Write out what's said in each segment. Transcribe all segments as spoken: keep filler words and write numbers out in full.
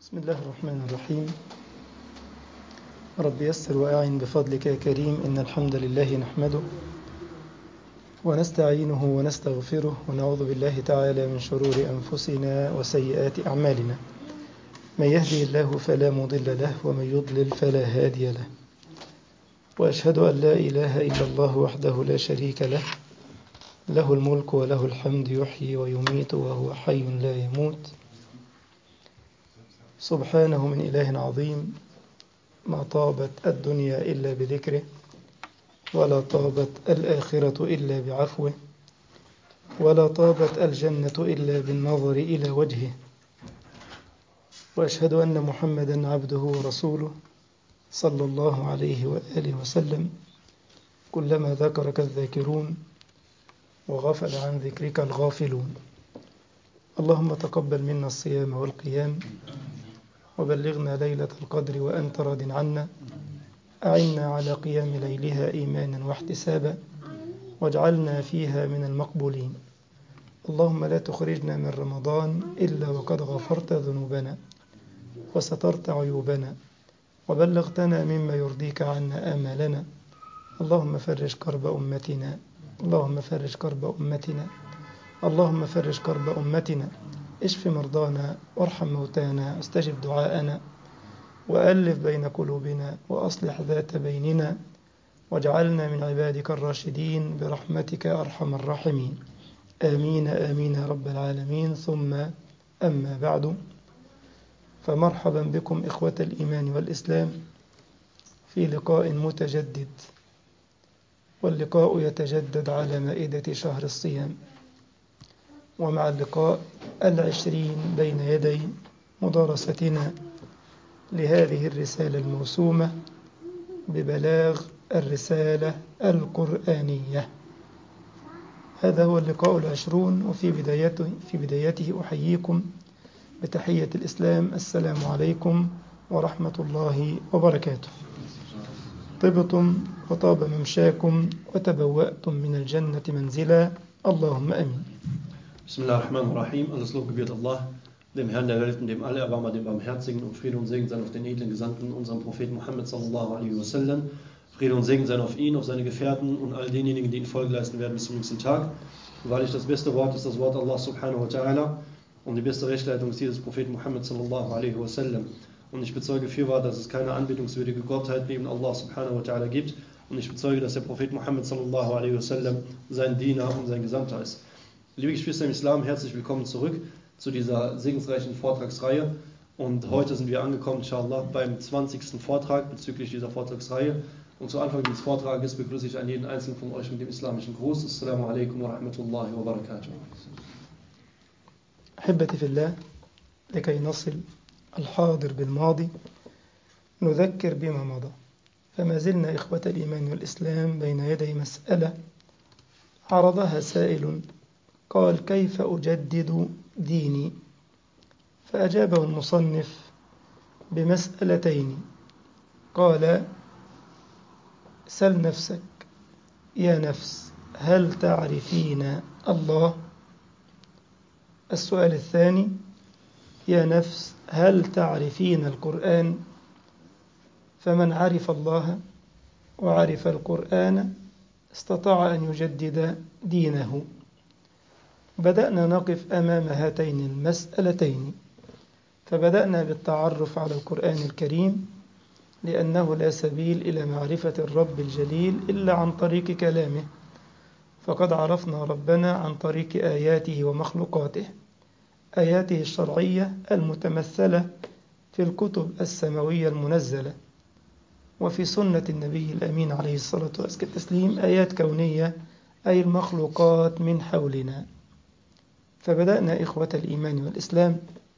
بسم الله الرحمن الرحيم. رب يسر وأعن بفضلك يا كريم. إن الحمد لله نحمده ونستعينه ونستغفره ونعوذ بالله تعالى من شرور أنفسنا وسيئات أعمالنا. من يهدي الله فلا مضل له ومن يضلل فلا هادي له، وأشهد أن لا إله إلا الله وحده لا شريك له، له الملك وله الحمد، يحيي ويميت وهو حي لا يموت، سبحانه من إله عظيم. ما طابت الدنيا إلا بذكره، ولا طابت الآخرة إلا بعفوه، ولا طابت الجنة إلا بالنظر إلى وجهه. وأشهد أن محمدا عبده ورسوله صلى الله عليه وآله وسلم. كلما ذكرك الذاكرون وغفل عن ذكرك الغافلون. اللهم تقبل منا الصيام والقيام، وبلغنا ليلة القدر وأنت راض عنا. أعنا على قيام ليلها إيمانا واحتسابا، واجعلنا فيها من المقبولين. اللهم لا تخرجنا من رمضان إلا وقد غفرت ذنوبنا وسترت عيوبنا وبلغتنا مما يرضيك عنا آمالنا. اللهم فرج كرب أمتنا، اللهم فرج كرب أمتنا، اللهم فرج كرب أمتنا. اشف مرضانا وارحم موتانا واستجب دعاءنا، وألف بين قلوبنا وأصلح ذات بيننا، واجعلنا من عبادك الراشدين برحمتك أرحم الراحمين. آمين آمين يا رب العالمين. ثم أما بعد، فمرحبا بكم إخوة الإيمان والإسلام في لقاء متجدد، واللقاء يتجدد على مائدة شهر الصيام، ومع اللقاء العشرين بين يدي مدارستنا لهذه الرسالة الموسومة ببلاغ الرسالة القرآنية. هذا هو اللقاء العشرون، وفي بدايته, في بدايته أحييكم بتحية الإسلام. السلام عليكم ورحمة الله وبركاته. طبتم وطاب ممشاكم وتبوأتم من الجنة منزلا، اللهم أمين. Bismillahirrahmanirrahim. Alles Lob gebührt Allah, dem Herrn der Welten, dem Allerbarmer, dem Barmherzigen, und Friede und Segen sein auf den edlen Gesandten, unserem Propheten Muhammad sallallahu alaihi wasallam. Friede und Segen sein auf ihn, auf seine Gefährten und all denjenigen, die ihn Folge leisten werden bis zum nächsten Tag. Weil ich das beste Wort ist das Wort Allah subhanahu wa ta'ala, und die beste Rechtleitung ist dieses Propheten Muhammad sallallahu alaihi wasallam. Und ich bezeuge fürwahr, dass es keine anbetungswürdige Gottheit neben Allah subhanahu wa ta'ala gibt, und ich bezeuge, dass der Prophet Muhammad sallallahu alaihi wasallam sein Diener und sein Gesandter ist. Liebe Geschwister im Islam, herzlich willkommen zurück zu dieser segensreichen Vortragsreihe. Und heute sind wir angekommen, inshallah, beim zwanzigsten Vortrag bezüglich dieser Vortragsreihe. Und zu Anfang dieses Vortrages begrüße ich an jeden einzelnen von euch mit dem islamischen Gruß. Assalamu alaikum wa rahmatullahi wa barakatuh. أحبتي في الله، لكي نصل الحاضر بالماضي نذكر بما مضى. فما زلنا إخوة الإيمان والإسلام بين يدي مسألة عرضها سائل قال: كيف أجدد ديني؟ فأجابه المصنف بمسألتين. قال: سل نفسك يا نفس، هل تعرفين الله؟ السؤال الثاني: يا نفس، هل تعرفين القرآن؟ فمن عرف الله وعرف القرآن استطاع أن يجدد دينه. بدأنا نقف أمام هاتين المسألتين، فبدأنا بالتعرف على القرآن الكريم، لأنه لا سبيل إلى معرفة الرب الجليل إلا عن طريق كلامه، فقد عرفنا ربنا عن طريق آياته ومخلوقاته، آياته الشرعية المتمثلة في الكتب السماوية المنزلة، وفي سنة النبي الأمين عليه الصلاة والتسليم آيات كونية، أي المخلوقات من حولنا. فبدأنا إخوة الإيمان والإسلام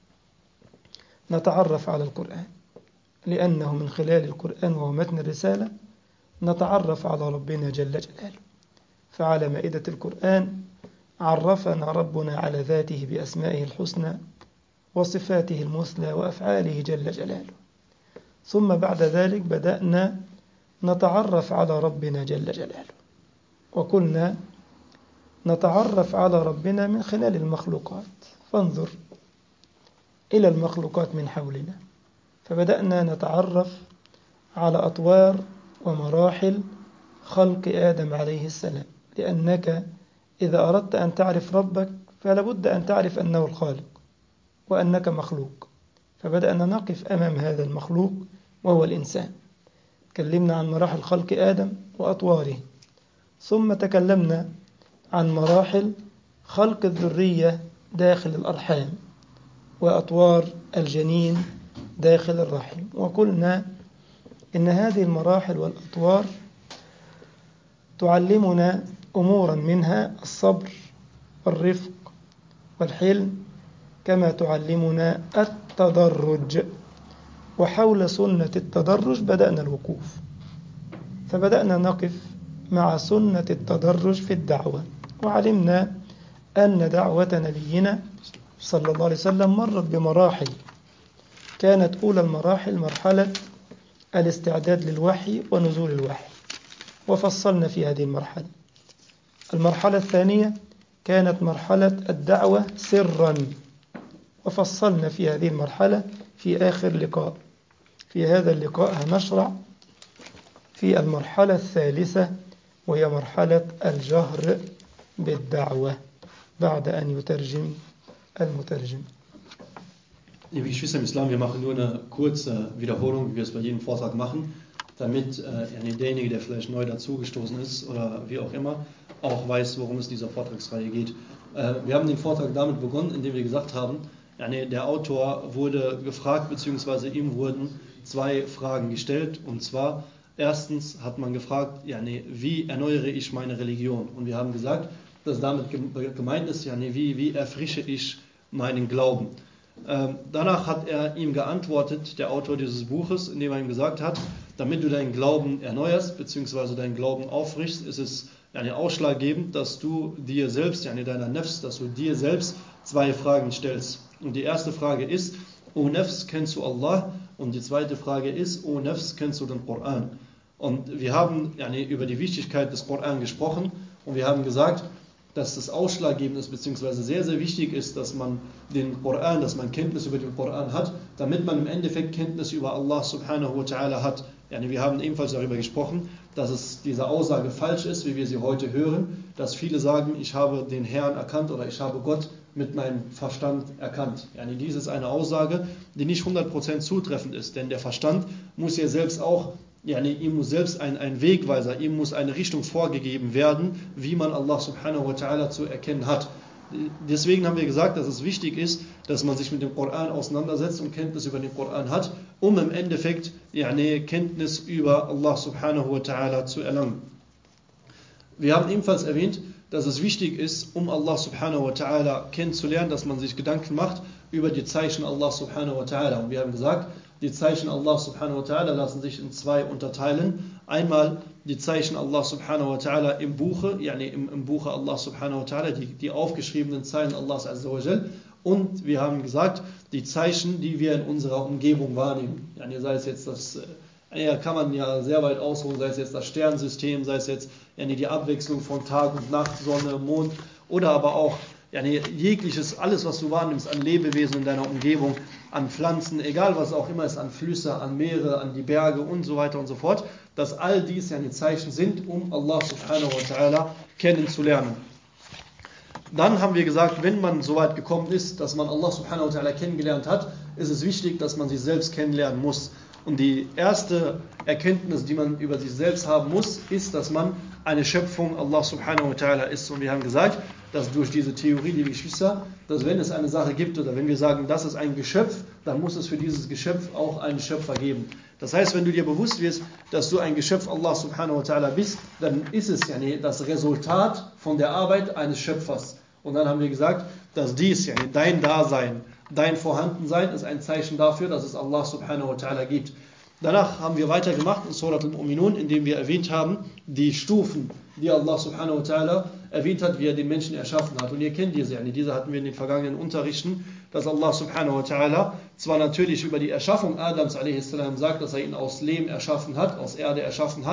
نتعرف على القرآن، لأنه من خلال القرآن وهو متن الرسالة نتعرف على ربنا جل جلاله. فعلى مائدة القرآن عرفنا ربنا على ذاته بأسمائه الحسنى وصفاته المثلى وأفعاله جل جلاله. ثم بعد ذلك بدأنا نتعرف على ربنا جل جلاله، وقلنا نتعرف على ربنا من خلال المخلوقات. فانظر إلى المخلوقات من حولنا، فبدأنا نتعرف على أطوار ومراحل خلق آدم عليه السلام، لأنك إذا أردت أن تعرف ربك فلا بد أن تعرف أنه الخالق وأنك مخلوق. فبدأنا نقف أمام هذا المخلوق وهو الإنسان. تكلمنا عن مراحل خلق آدم وأطواره، ثم تكلمنا عن مراحل خلق الذرية داخل الأرحام وأطوار الجنين داخل الرحم، وقلنا إن هذه المراحل والأطوار تعلمنا أمورا منها الصبر والرفق والحلم، كما تعلمنا التدرج. وحول سنة التدرج بدأنا الوقوف، فبدأنا نقف مع سنة التدرج في الدعوة، وعلمنا أن دعوة نبينا صلى الله عليه وسلم مرت بمراحل. كانت أولى المراحل مرحلة الاستعداد للوحي ونزول الوحي، وفصلنا في هذه المرحلة. المرحلة الثانية كانت مرحلة الدعوة سرا، وفصلنا في هذه المرحلة في آخر لقاء. في هذا اللقاء هنشرع في المرحلة الثالثة، وهي مرحلة الجهر بالدعوة بعد أن يترجم المترجم. Liebe Geschwister im Islam, wir machen nur eine kurze Wiederholung, wie wir es bei jedem Vortrag machen, damit äh, derjenige, der vielleicht neu dazugestoßen ist oder wie auch immer, auch weiß, worum es in dieser Vortragsreihe geht. Äh, wir haben den Vortrag damit begonnen, indem wir gesagt haben, yani der Autor wurde gefragt, beziehungsweise ihm wurden zwei Fragen gestellt. Und zwar, erstens hat man gefragt, yani, wie erneuere ich meine Religion? Und wir haben gesagt, dass damit gemeint ist, yani, wie, wie erfrische ich meinen Glauben? Ähm, danach hat er ihm geantwortet, der Autor dieses Buches, indem er ihm gesagt hat, damit du deinen Glauben erneuerst, beziehungsweise deinen Glauben auffrischst, ist es yani, ausschlaggebend, dass du dir selbst, yani, deiner Nefs, dass du dir selbst zwei Fragen stellst. Und die erste Frage ist, O Nefs, kennst du Allah? Und die zweite Frage ist, O Nefs, kennst du den Koran? Und wir haben yani, über die Wichtigkeit des Koran gesprochen und wir haben gesagt, dass das ausschlaggebend ist, beziehungsweise sehr, sehr wichtig ist, dass man den Koran, dass man Kenntnis über den Koran hat, damit man im Endeffekt Kenntnis über Allah subhanahu wa ta'ala hat. Yani, wir haben ebenfalls darüber gesprochen, dass es diese Aussage falsch ist, wie wir sie heute hören, dass viele sagen, ich habe den Herrn erkannt oder ich habe Gott mit meinem Verstand erkannt. Yani, dies ist eine Aussage, die nicht hundert Prozent zutreffend ist, denn der Verstand muss ja selbst auch, yani, ihm muss selbst ein, ein Wegweiser, ihm muss eine Richtung vorgegeben werden, wie man Allah subhanahu wa ta'ala zu erkennen hat. Deswegen haben wir gesagt, dass es wichtig ist, dass man sich mit dem Koran auseinandersetzt und Kenntnis über den Koran hat, um im Endeffekt yani, Kenntnis über Allah subhanahu wa ta'ala zu erlangen. Wir haben ebenfalls erwähnt, dass es wichtig ist, um Allah subhanahu wa ta'ala kennenzulernen, dass man sich Gedanken macht über die Zeichen Allah subhanahu wa ta'ala. Und wir haben gesagt, die Zeichen Allah subhanahu wa ta'ala lassen sich in zwei unterteilen. Einmal die Zeichen Allah subhanahu wa ta'ala im Buche, yani im, im Buche Allah subhanahu wa ta'ala, die, die aufgeschriebenen Zeilen Allahs azza wa jal. Und wir haben gesagt, die Zeichen, die wir in unserer Umgebung wahrnehmen. Yani sei es jetzt das, ja, kann man ja sehr weit ausholen, sei es jetzt das Sternensystem, sei es jetzt yani die Abwechslung von Tag und Nacht, Sonne, Mond oder aber auch yani jegliches, alles was du wahrnimmst an Lebewesen in deiner Umgebung, an Pflanzen, egal was auch immer ist, an Flüsse, an Meere, an die Berge und so weiter und so fort, dass all dies yani Zeichen sind, um Allah subhanahu wa ta'ala kennenzulernen. Dann haben wir gesagt, wenn man so weit gekommen ist, dass man Allah subhanahu wa ta'ala kennengelernt hat, ist es wichtig, dass man sich selbst kennenlernen muss. Und die erste Erkenntnis, die man über sich selbst haben muss, ist, dass man eine Schöpfung Allah subhanahu wa ta'ala ist. Und wir haben gesagt, dass durch diese Theorie, liebe Geschwister, dass wenn es eine Sache gibt oder wenn wir sagen, das ist ein Geschöpf, dann muss es für dieses Geschöpf auch einen Schöpfer geben. Das heißt, wenn du dir bewusst wirst, dass du ein Geschöpf Allah subhanahu wa ta'ala bist, dann ist es ja yani das Resultat von der Arbeit eines Schöpfers. Und dann haben wir gesagt, dass dies, yani dein Dasein, dein Vorhandensein ist ein Zeichen dafür, dass es Allah subhanahu wa ta'ala gibt. Danach haben wir weitergemacht in Surat al-Mu'minun, indem wir erwähnt haben, die Stufen, die Allah subhanahu wa ta'ala erwähnt hat, wie er den Menschen erschaffen hat. Und ihr kennt diese, yani diese hatten wir in den vergangenen Unterrichten, dass Allah subhanahu wa ta'ala zwar natürlich über die Erschaffung Adams a.s. sagt, dass er ihn aus Lehm erschaffen hat, aus Erde erschaffen hat,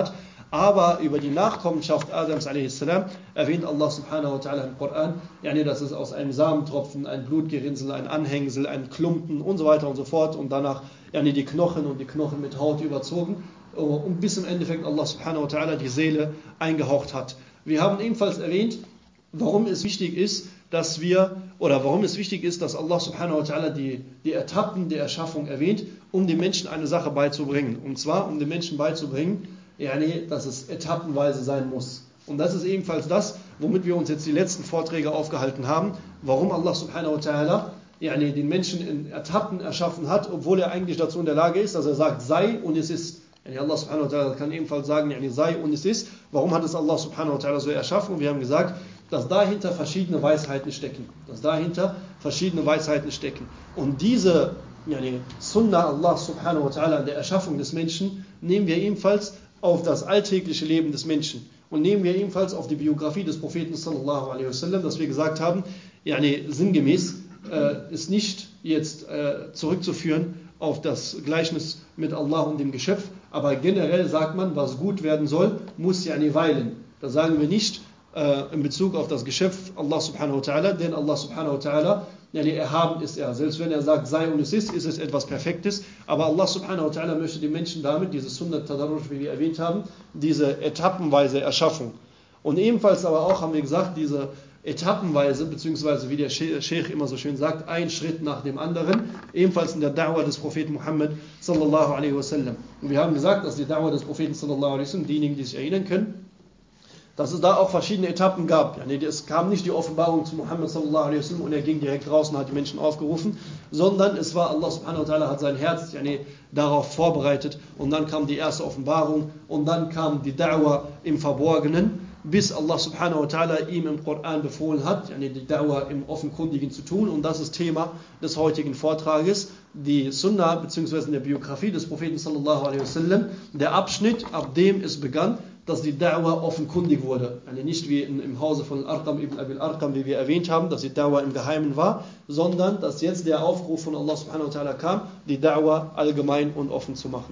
Aber über die Nachkommenschaft Adams a s. erwähnt Allah subhanahu wa ta'ala im Koran, yani, dass es aus einem Samentropfen, ein Blutgerinnsel, ein Anhängsel, ein Klumpen und so weiter und so fort und danach yani, die Knochen und die Knochen mit Haut überzogen und bis im Endeffekt Allah subhanahu wa ta'ala die Seele eingehaucht hat. Wir haben ebenfalls erwähnt, warum es wichtig ist, dass wir, oder warum es wichtig ist, dass Allah subhanahu wa ta'ala die, die Etappen der Erschaffung erwähnt, um den Menschen eine Sache beizubringen. Und zwar, um den Menschen beizubringen, yani, dass es etappenweise sein muss. Und das ist ebenfalls das, womit wir uns jetzt die letzten Vorträge aufgehalten haben, warum Allah subhanahu wa ta'ala yani, den Menschen in Etappen erschaffen hat, obwohl er eigentlich dazu in der Lage ist, dass er sagt, sei und es ist. Yani Allah subhanahu wa ta'ala kann ebenfalls sagen, yani, sei und es ist. Warum hat es Allah subhanahu wa ta'ala so erschaffen? Und wir haben gesagt, dass dahinter verschiedene Weisheiten stecken. Dass dahinter verschiedene Weisheiten stecken. Und diese yani, Sunnah Allah subhanahu wa ta'ala der Erschaffung des Menschen nehmen wir ebenfalls auf das alltägliche Leben des Menschen. Und nehmen wir ebenfalls auf die Biografie des Propheten sallallahu alaihi wasallam, dass wir gesagt haben, yani, sinngemäß äh, ist nicht jetzt äh, zurückzuführen auf das Gleichnis mit Allah und dem Geschöpf, aber generell sagt man, was gut werden soll, muss yani weilen. Da sagen wir nicht äh, in Bezug auf das Geschöpf Allah subhanahu wa ta'ala, denn Allah subhanahu wa ta'ala, yani erhaben ist er. Selbst wenn er sagt, sei und es ist, ist es etwas Perfektes. Aber Allah subhanahu wa ta'ala möchte den Menschen damit, diese Sunnat Tadarruj, wie wir erwähnt haben, diese etappenweise Erschaffung. Und ebenfalls aber auch, haben wir gesagt, diese etappenweise, beziehungsweise wie der Sheikh immer so schön sagt, ein Schritt nach dem anderen, ebenfalls in der Da'wah des Propheten Muhammad sallallahu alaihi wasallam. Und wir haben gesagt, dass die Da'wah des Propheten sallallahu alaihi wasallam, diejenigen, die sich erinnern können, dass es da auch verschiedene Etappen gab. Ja, nee, es kam nicht die Offenbarung zu Muhammad sallallahu alaihi wasallam und er ging direkt raus und hat die Menschen aufgerufen, sondern es war Allah subhanahu wa ta'ala hat sein Herz ja, nee, darauf vorbereitet und dann kam die erste Offenbarung und dann kam die Da'wah im Verborgenen, bis Allah subhanahu wa ta'ala ihm im Koran befohlen hat, ja, nee, die Da'wah im Offenkundigen zu tun, und das ist Thema des heutigen Vortrages, die Sunnah bzw. in der Biografie des Propheten sallallahu alaihi wasallam, der Abschnitt, ab dem es begann, dass die Da'wah offenkundig wurde. Also nicht wie in, im Hause von Arqam ibn Abil Arqam, wie wir erwähnt haben, dass die Da'wah im Geheimen war, sondern dass jetzt der Aufruf von Allah subhanahu wa ta'ala kam, die Da'wah allgemein und offen zu machen.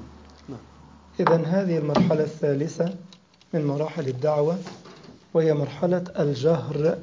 إذن هذه المرحلة الثالثة من مراحل الدعوة وهي مرحلة الجهر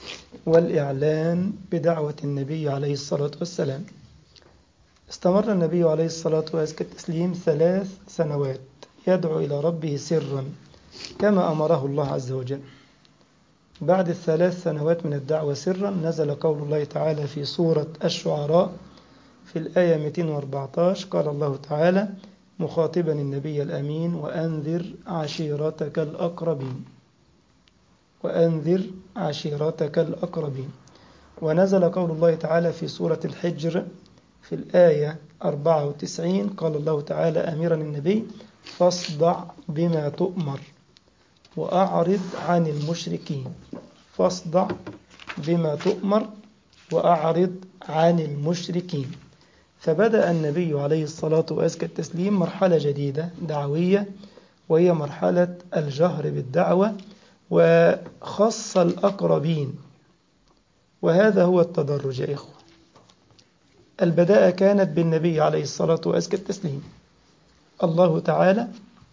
والإعلان بدعوة النبي عليه الصلاة والسلام. استمر النبي عليه الصلاة والتسليم ثلاث سنوات يدعو إلى ربه سرا كما أمره الله عز وجل. بعد الثلاث سنوات من الدعوة سرا نزل قول الله تعالى في سورة الشعراء في الآية مئتين وأربعة عشر، قال الله تعالى مخاطبا النبي الأمين وأنذر عشيرتك الأقربين وأنذر عشيرتك الأقربين. ونزل قول الله تعالى في سورة الحجر في الآية أربعة وتسعين، قال الله تعالى أميرا النبي فاصدع بما تؤمر وأعرض عن المشركين. فاصدع بما تؤمر وأعرض عن المشركين. فبدأ النبي عليه الصلاة وأزكى التسليم مرحلة جديدة دعوية، وهي مرحلة الجهر بالدعوة، وخص الأقربين، وهذا هو التدرج يا إخوة. البداية كانت بالنبي عليه الصلاة وأزكى التسليم. الله تعالى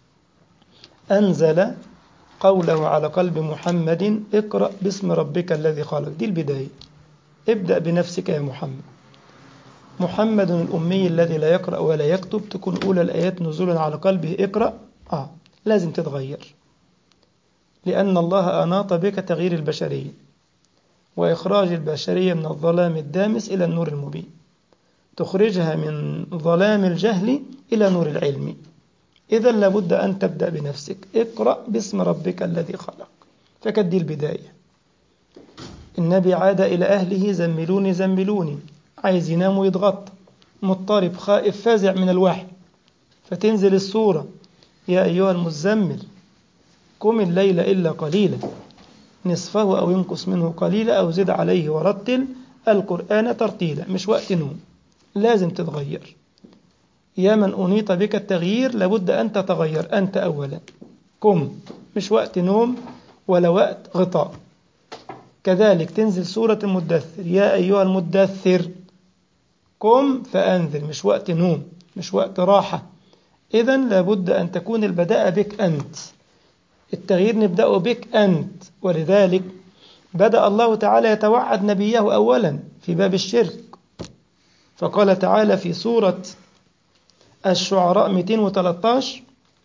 أنزل قوله على قلب محمد اقرأ باسم ربك الذي خلق. دي البداية، ابدأ بنفسك يا محمد. محمد الأمي الذي لا يقرأ ولا يكتب، تكون أولى الآيات نزولا على قلبه اقرأ. آه لازم تتغير، لأن الله أناط بك تغيير البشرية وإخراج البشرية من الظلام الدامس إلى النور المبين، تخرجها من ظلام الجهل إلى نور العلم. إذا لابد أن تبدأ بنفسك، اقرأ باسم ربك الذي خلق. فكانت دي البداية. النبي عاد إلى أهله زملوني زملوني، عايز ينام ويتغطى، مضطرب خائف فازع من الوحي، فتنزل السورة يا أيها المزمل قم الليل إلا قليلا نصفه أو ينقص منه قليلا أو زد عليه ورتل القرآن ترتيلا. مش وقت نوم، لازم تتغير. يا من أنيط بك التغيير لابد أن تتغير أنت أولا. قم، مش وقت نوم ولا وقت غطاء. كذلك تنزل سورة المدثر يا أيها المدثر قم فأنذر، مش وقت نوم، مش وقت راحة. إذن لابد أن تكون البداءة بك أنت. التغيير نبدأه بك أنت. ولذلك بدأ الله تعالى يتوعد نبيه أولا في باب الشرك، فقال تعالى في سورة الشعراء مئتين وثلاثة عشر: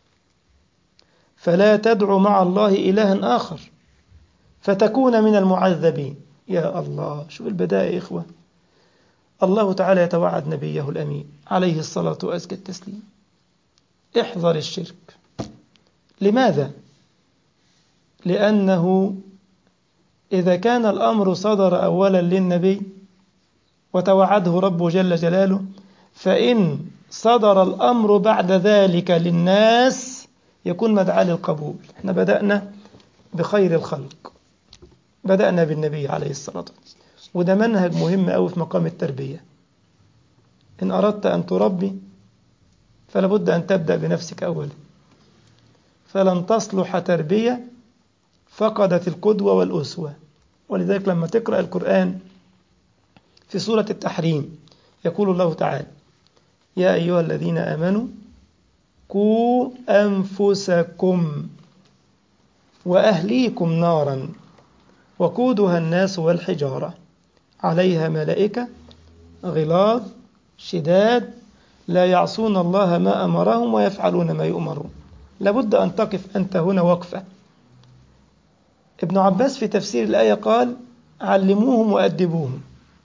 فلا تدع مع الله إلها آخر فتكون من المعذبين. يا الله، شوف البداية يا إخوة. الله تعالى يتوعد نبيه الأمين عليه الصلاة وأزكى التسليم: احذر الشرك. لماذا؟ لأنه إذا كان الأمر صدر أولا للنبي وتوعده ربه جل جلاله، فإن صدر الأمر بعد ذلك للناس يكون مدعاة للقبول. احنا بدأنا بخير الخلق، بدأنا بالنبي عليه الصلاة والسلام، وده منهج مهم أوي في مقام التربية. إن أردت أن تربي فلا بد أن تبدأ بنفسك أولا، فلن تصلح تربية فقدت القدوة والأسوة. ولذلك لما تقرأ القرآن في سورة التحريم يقول الله تعالى: يا أيها الذين آمنوا قوا أنفسكم وأهليكم نارا وقودها الناس والحجارة عليها ملائكة غلاظ شداد لا يعصون الله ما أمرهم ويفعلون ما يؤمرون. لابد أن تقف أنت هنا وقفة. ابن عباس في تفسير الآية قال: علموهم وأدبوهم.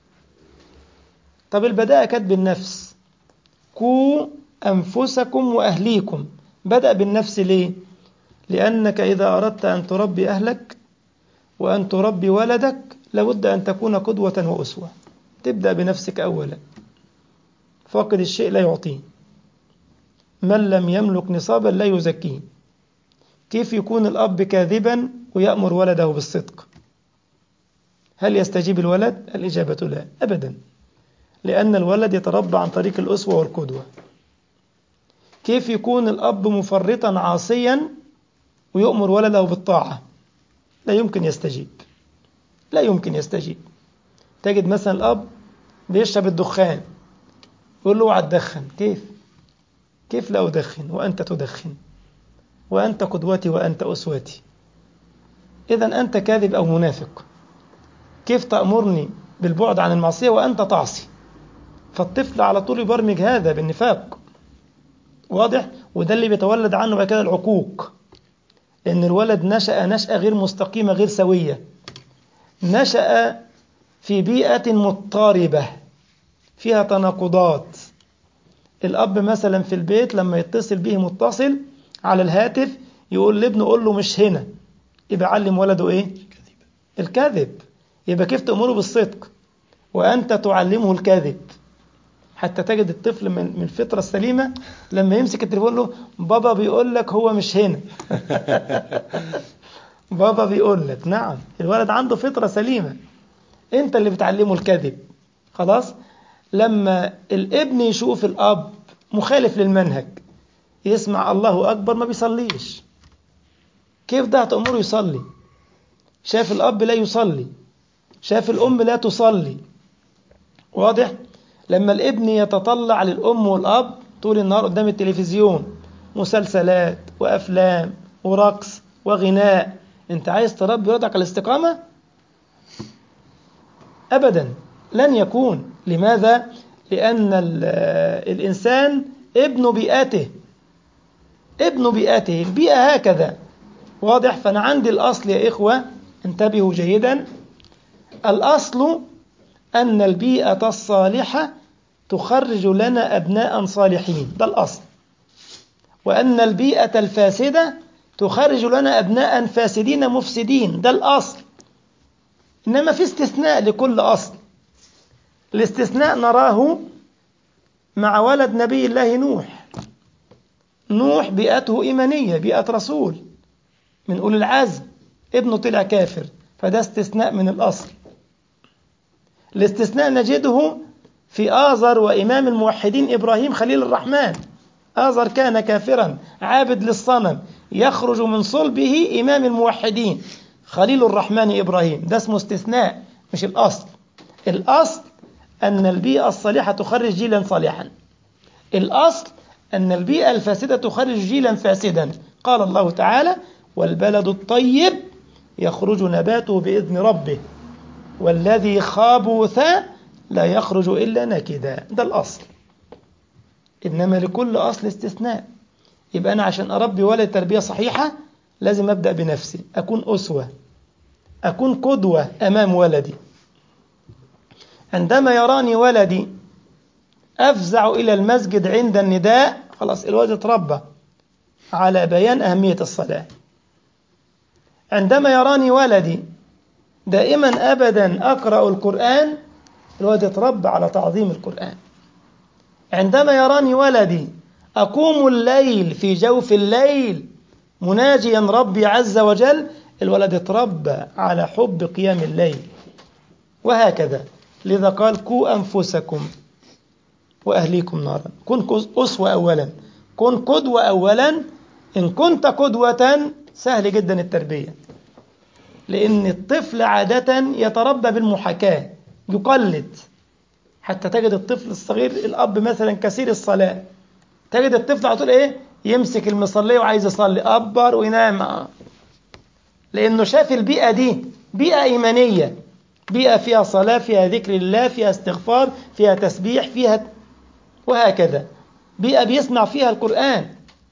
طب البداية كانت بالنفس، قوا أنفسكم وأهليكم. بدأ بالنفس ليه؟ لأنك إذا أردت أن تربي أهلك وأن تربي ولدك لابد أن تكون قدوة وأسوة. تبدأ بنفسك أولا. فاقد الشيء لا يعطيه، من لم يملك نصابا لا يزكيه. كيف يكون الأب كاذبا ويأمر ولده بالصدق؟ هل يستجيب الولد؟ الإجابة لا أبدا، لأن الولد يتربى عن طريق الأسوة والقدوة. كيف يكون الأب مفرطا عاصيا ويؤمر ولده بالطاعة؟ لا يمكن يستجيب، لا يمكن يستجيب. تجد مثلا الأب بيشرب الدخان، يقول له اوعى تدخن. كيف؟ كيف لا أدخن وأنت تدخن وأنت قدوتي وأنت أسوتي؟ إذن أنت كاذب أو منافق. كيف تأمرني بالبعد عن المعصية وأنت تعصي؟ فالطفل على طول يبرمج هذا بالنفاق. واضح؟ وده اللي بيتولد عنه بعد كده العقوق، لأن الولد نشأ نشأة غير مستقيمة غير سوية، نشأ في بيئة مضطربة فيها تناقضات. الأب مثلا في البيت لما يتصل به متصل على الهاتف يقول لابنه قول له مش هنا، يبقى علم ولده إيه؟ الكذب. يبقى كيف تأمره بالصدق وأنت تعلمه الكذب؟ حتى تجد الطفل من من الفطرة السليمة لما يمسك التليفون له بابا بيقول لك هو مش هنا. بابا بيقول لك. نعم، الولد عنده فطرة سليمة، انت اللي بتعلمه الكذب. خلاص. لما الابن يشوف الأب مخالف للمنهج، يسمع الله أكبر ما بيصليش، كيف ده هتأمره يصلي؟ شاف الأب لا يصلي، شاف الأم لا تصلي. واضح؟ لما الابن يتطلع للأم والأب طول النهار قدام التلفزيون، مسلسلات وأفلام ورقص وغناء، انت عايز تربي ولدك على الاستقامة؟ أبدا، لن يكون. لماذا؟ لأن الإنسان ابن بيئته، ابن بيئته، البيئة هكذا. واضح؟ فأنا عندي الأصل يا إخوة، انتبهوا جيدا. الأصل أن البيئة الصالحة تخرج لنا أبناء صالحين، ده الأصل. وأن البيئة الفاسدة تخرج لنا أبناء فاسدين مفسدين، ده الأصل. إنما في استثناء لكل أصل. الاستثناء نراه مع ولد نبي الله نوح. نوح بيئته إيمانية، بيئة رسول من أولي العزم، ابنه طلع كافر، فده استثناء من الأصل. الاستثناء نجده في آزر وإمام الموحدين إبراهيم خليل الرحمن. آزر كان كافرا عابد للصنم، يخرج من صلبه إمام الموحدين خليل الرحمن إبراهيم. ده اسمه استثناء مش الأصل. الأصل أن البيئة الصالحة تخرج جيلا صالحا، الأصل أن البيئة الفاسدة تخرج جيلا فاسدا. قال الله تعالى: والبلد الطيب يخرج نباته بإذن ربه والذي خبث لا يخرج إلا نكدا. ده الأصل، إنما لكل أصل استثناء. يبقى أنا عشان أربي ولد تربية صحيحة لازم أبدأ بنفسي، أكون أسوة، أكون قدوة أمام ولدي. عندما يراني ولدي أفزع إلى المسجد عند النداء، خلاص الولد اتربى على بيان أهمية الصلاة. عندما يراني ولدي دائما أبدا أقرأ القرآن، الولد اتربى على تعظيم القرآن. عندما يراني ولدي أقوم الليل في جوف الليل مناجيا ربي عز وجل، الولد اتربى على حب قيام الليل. وهكذا. لذا قال قوا أنفسكم وأهليكم نارا. كن أسوة أولا، كن قدوة أولا. إن كنت قدوة سهل جدا التربية، لأن الطفل عادة يتربى بالمحاكاة، يقلد. حتى تجد الطفل الصغير، الأب مثلا كثير الصلاة، تجد الطفل على طول إيه؟ يمسك المصلية وعايز يصلي، أكبر وينام، لأنه شاف البيئة دي بيئة إيمانية، بيئة فيها صلاة، فيها ذكر الله، فيها استغفار، فيها تسبيح، فيها وهكذا. بيئة بيسمع فيها القرآن،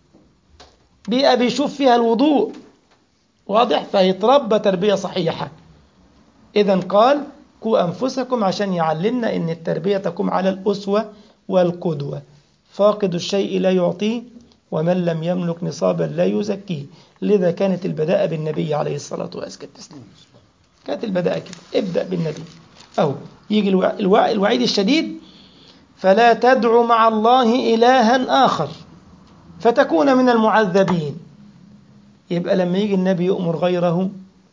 بيئة بيشوف فيها الوضوء، واضح؟ فيتربى تربية صحيحة. إذن قال قوا أنفسكم عشان يعلمنا إن التربية تقوم على الأسوة والقدوة. فاقد الشيء لا يعطيه، ومن لم يملك نصابا لا يزكيه. لذا كانت البداءة بالنبي عليه الصلاة والسلام. كانت البداءة كده، ابدأ بالنبي. أو يجي الوع... الوع... الوعيد الشديد: فلا تدع مع الله إلها آخر فتكون من المعذبين. يبقى لما يجي النبي يؤمر غيره،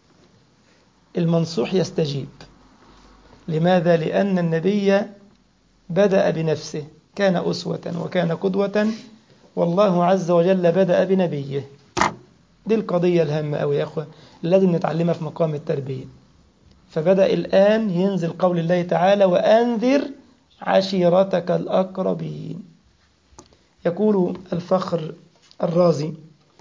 المنصوح يستجيب. لماذا؟ لأن النبي بدأ بنفسه، كان أسوة وكان قدوة، والله عز وجل بدأ بنبيه. دي القضية الهامة أوي يا أخوة، لازم نتعلمها في مقام التربية. فبدأ الآن ينزل قول الله تعالى: وأنذر عشيرتك الأقربين. يقول الفخر الرازي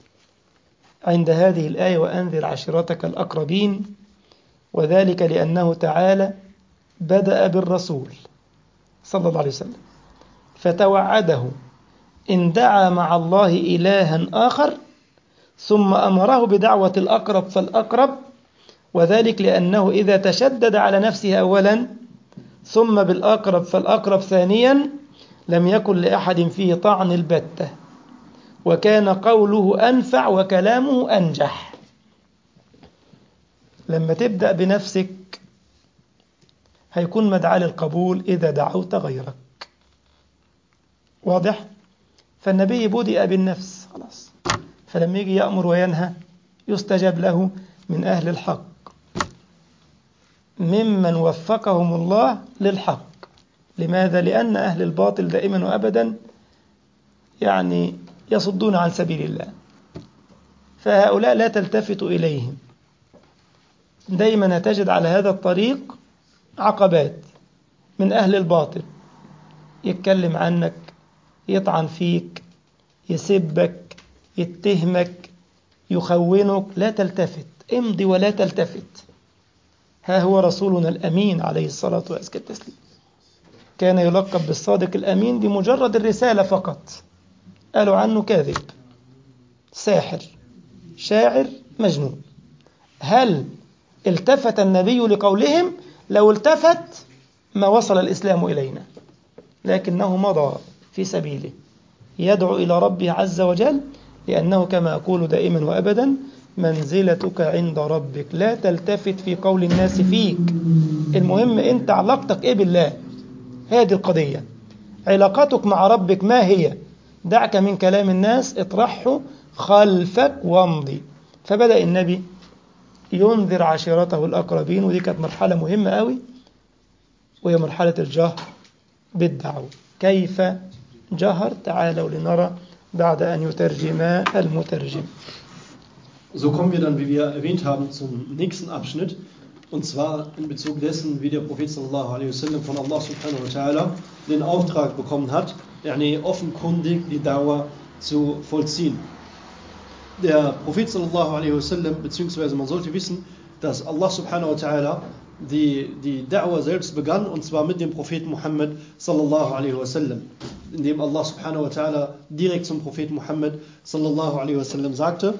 عند هذه الآية: وأنذر عشيرتك الأقربين، وذلك لأنه تعالى بدأ بالرسول صلى الله عليه وسلم، فتوعده إن دعا مع الله إلها آخر، ثم أمره بدعوة الأقرب فالأقرب، وذلك لأنه إذا تشدد على نفسه أولا ثم بالأقرب فالأقرب ثانيا لم يكن لأحد فيه طعن البتة، وكان قوله أنفع وكلامه أنجح. لما تبدأ بنفسك هيكون مدعاة للقبول إذا دعوت غيرك. واضح؟ فالنبي بدأ بالنفس خلاص، فلما يجي يأمر وينهى يستجاب له من أهل الحق، ممن وفقهم الله للحق. لماذا؟ لأن أهل الباطل دائما وأبدا يعني يصدون عن سبيل الله، فهؤلاء لا تلتفت إليهم. دائما تجد على هذا الطريق عقبات من أهل الباطل، يتكلم عنك، يطعن فيك، يسبك، يتهمك، يخونك. لا تلتفت، امضي ولا تلتفت. ها هو رسولنا الأمين عليه الصلاة والسلام كان يلقب بالصادق الأمين بمجرد الرسالة فقط. قالوا عنه كاذب، ساحر، شاعر، مجنون. هل التفت النبي لقولهم؟ لو التفت ما وصل الإسلام إلينا، لكنه مضى في سبيله يدعو إلى ربه عز وجل، لأنه كما أقول دائما وأبدا: منزلتك عند ربك، لا تلتفت في قول الناس فيك. المهم أنت علاقتك إيه بالله، هذه القضية. علاقتك مع ربك ما هي؟ دعك من كلام الناس، اطرحه خلفك وامضي. فبدأ النبي ينذر عشيرته الأقربين، ودي كانت مرحلة مهمة قوي، وهي مرحلة الجهر بالدعوة. كيف جهر؟ تعالوا لنرى بعد أن يترجم المترجم. So kommen wir dann, wie wir erwähnt haben, zum nächsten Abschnitt, und zwar in Bezug dessen, wie der Prophet sallallahu alaihi wasallam von Allah subhanahu wa ta'ala den Auftrag bekommen hat, yani offenkundig die Dauer zu vollziehen. der Prophet sallallahu alaihi wasallam, beziehungsweise man sollte wissen, dass Allah subhanahu wa ta'ala die, die Da'wah selbst begann, und zwar mit dem Propheten Muhammad sallallahu alaihi wasallam, indem Allah subhanahu wa ta'ala direkt zum Propheten Muhammad sallallahu alaihi wasallam sagte: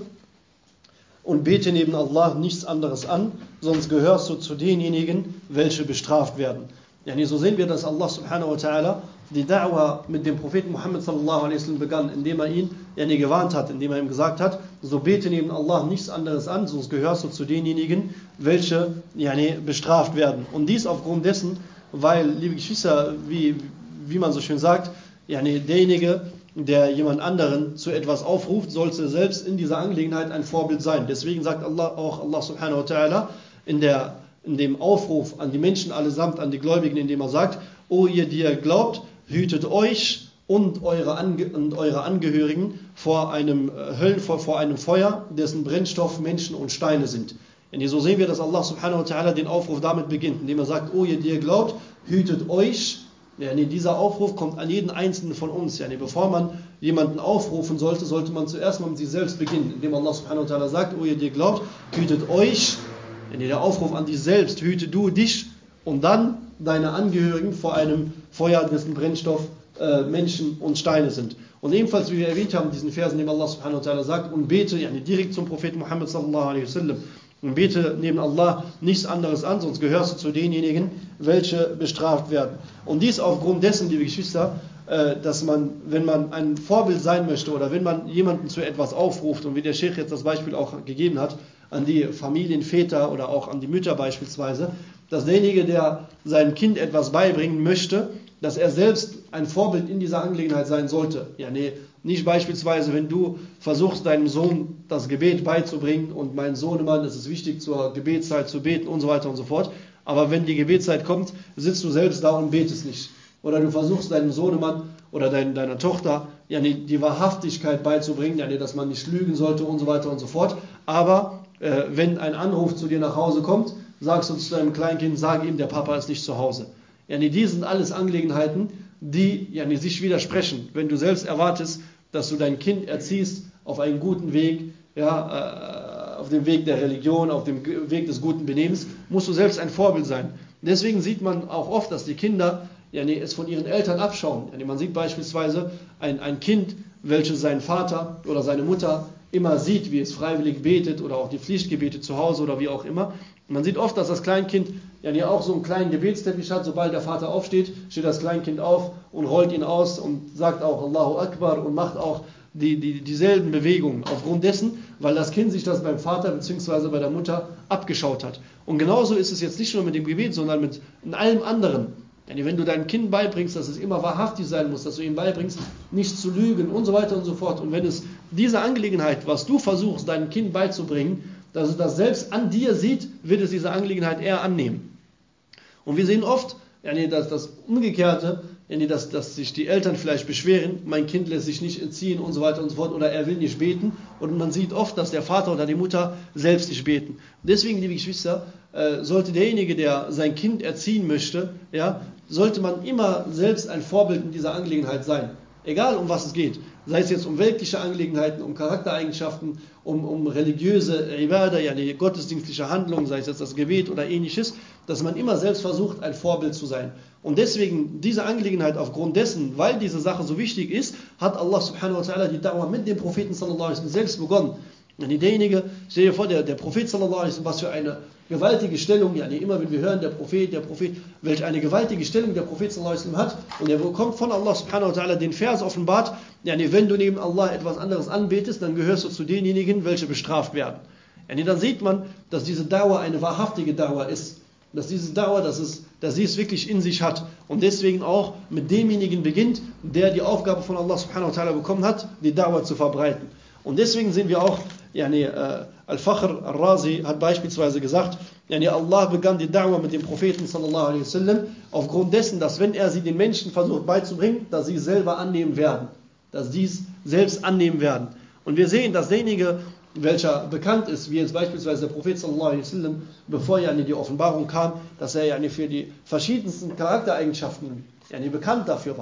Und bete neben Allah nichts anderes an, sonst gehörst du zu denjenigen, welche bestraft werden. Yani so sehen wir, dass Allah subhanahu wa ta'ala die Da'wah mit dem Propheten Muhammad sallallahu alaihi wasallam begann, indem er ihn yani gewarnt hat, indem er ihm gesagt hat: So bete neben Allah nichts anderes an, sonst gehörst du zu denjenigen, welche yani bestraft werden. Und dies aufgrund dessen, weil, liebe Geschwister, wie, wie man so schön sagt, yani derjenige, der jemand anderen zu etwas aufruft, sollte selbst in dieser Angelegenheit ein Vorbild sein. Deswegen sagt Allah auch Allah subhanahu wa ta'ala in, der, in dem Aufruf an die Menschen allesamt, an die Gläubigen, indem er sagt: O ihr, die ihr glaubt, hütet euch und eure, Ange- und eure Angehörigen vor einem Höllen, vor, vor einem Feuer, dessen Brennstoff Menschen und Steine sind. Und so sehen wir, dass Allah subhanahu wa ta'ala den Aufruf damit beginnt, indem er sagt: O ihr, die ihr glaubt, hütet euch. Ja, nee, dieser Aufruf kommt an jeden Einzelnen von uns. Ja, nee, bevor man jemanden aufrufen sollte, sollte man zuerst mal mit sich selbst beginnen, indem Allah subhanahu wa ta'ala sagt: O ihr, die ihr glaubt, hütet euch. Ja, nee, der Aufruf an dich selbst: Hüte du dich und dann deine Angehörigen vor einem Feuer, dessen Brennstoff äh, Menschen und Steine sind. Und ebenfalls, wie wir erwähnt haben, diesen Vers, in dem Allah subhanahu wa ta'ala sagt: Und bete, ja, nee, direkt zum Propheten Muhammad sallallahu alaihi wasallam, und bete neben Allah nichts anderes an, sonst gehörst du zu denjenigen, welche bestraft werden. Und dies aufgrund dessen, liebe Geschwister, dass man, wenn man ein Vorbild sein möchte oder wenn man jemanden zu etwas aufruft, und wie der Sheikh jetzt das Beispiel auch gegeben hat, an die Familienväter oder auch an die Mütter beispielsweise, dass derjenige, der seinem Kind etwas beibringen möchte, dass er selbst ein Vorbild in dieser Angelegenheit sein sollte. Ja, nee, nicht beispielsweise, wenn du versuchst, deinem Sohn das Gebet beizubringen, und mein Sohnemann, es ist wichtig, zur Gebetszeit zu beten und so weiter und so fort, aber wenn die Gebetszeit kommt, sitzt du selbst da und betest nicht. Oder du versuchst deinem Sohnemann oder dein, deiner Tochter ja, nee, die Wahrhaftigkeit beizubringen, ja, nee, dass man nicht lügen sollte und so weiter und so fort, aber äh, wenn ein Anruf zu dir nach Hause kommt, sagst du zu deinem Kleinkind: Sag ihm, der Papa ist nicht zu Hause. Ja, nee, die sind alles Angelegenheiten, die ja, nee, sich widersprechen. Wenn du selbst erwartest, dass du dein Kind erziehst auf einen guten Weg, ja, äh, auf dem Weg der Religion, auf dem Weg des guten Benehmens, musst du selbst ein Vorbild sein. Deswegen sieht man auch oft, dass die Kinder ja, nee, es von ihren Eltern abschauen. Ja, nee, man sieht beispielsweise ein, ein Kind, welches seinen Vater oder seine Mutter immer sieht, wie es freiwillig betet oder auch die Pflichtgebete zu Hause oder wie auch immer. Man sieht oft, dass das Kleinkind ja, nee, auch so einen kleinen Gebetsteppich hat. Sobald der Vater aufsteht, steht das Kleinkind auf und rollt ihn aus und sagt auch Allahu Akbar und macht auch die, die, dieselben Bewegungen. Aufgrund dessen, weil das Kind sich das beim Vater bzw. bei der Mutter abgeschaut hat. Und genauso ist es jetzt nicht nur mit dem Gebet, sondern mit in allem anderen. Wenn du deinem Kind beibringst, dass es immer wahrhaftig sein muss, dass du ihm beibringst, nicht zu lügen und so weiter und so fort. Und wenn es diese Angelegenheit, was du versuchst, deinem Kind beizubringen, dass es das selbst an dir sieht, wird es diese Angelegenheit eher annehmen. Und wir sehen oft, dass das Umgekehrte, dass, dass sich die Eltern vielleicht beschweren, mein Kind lässt sich nicht entziehen und so weiter und so fort, oder er will nicht beten. Und man sieht oft, dass der Vater oder die Mutter selbst nicht beten. Deswegen, liebe Geschwister, sollte derjenige, der sein Kind erziehen möchte, ja, sollte man immer selbst ein Vorbild in dieser Angelegenheit sein. Egal, um was es geht. Sei es jetzt um weltliche Angelegenheiten, um Charaktereigenschaften, um, um religiöse Ibadah, ja, die gottesdienstliche Handlung, sei es jetzt das Gebet oder ähnliches, dass man immer selbst versucht, ein Vorbild zu sein. Und deswegen, diese Angelegenheit, aufgrund dessen, weil diese Sache so wichtig ist, hat Allah subhanahu wa ta'ala die Da'wah mit dem Propheten sallallahu alaihi wasallam selbst begonnen. Und derjenige, stell dir vor, der, der Prophet sallallahu alaihi wasallam, was für eine gewaltige Stellung, ja, immer wenn wir hören, der Prophet, der Prophet, welch eine gewaltige Stellung der Prophet sallallahu alaihi wasallam hat, und er bekommt von Allah subhanahu wa ta'ala den Vers offenbart, ja, wenn du neben Allah etwas anderes anbetest, dann gehörst du zu denjenigen, welche bestraft werden. Ja, dann sieht man, dass diese Dauer eine wahrhaftige Dauer ist, dass diese Dauer, dass, es, dass sie es wirklich in sich hat, und deswegen auch mit demjenigen beginnt, der die Aufgabe von Allah subhanahu wa ta'ala bekommen hat, die Dauer zu verbreiten. Und deswegen sehen wir auch, yani, äh, Al-Fakhr Al-Razi hat beispielsweise gesagt, yani, Allah begann die Da'wah mit dem Propheten sallallahu alaihi wasallam aufgrund dessen, dass wenn er sie den Menschen versucht beizubringen, dass sie es selber annehmen werden, dass sie es selbst annehmen werden. Und wir sehen, dass derjenige, welcher bekannt ist, wie jetzt beispielsweise der Prophet sallallahu alaihi wasallam, bevor yani, die Offenbarung kam, dass er yani, für die verschiedensten Charaktereigenschaften yani, bekannt dafür war.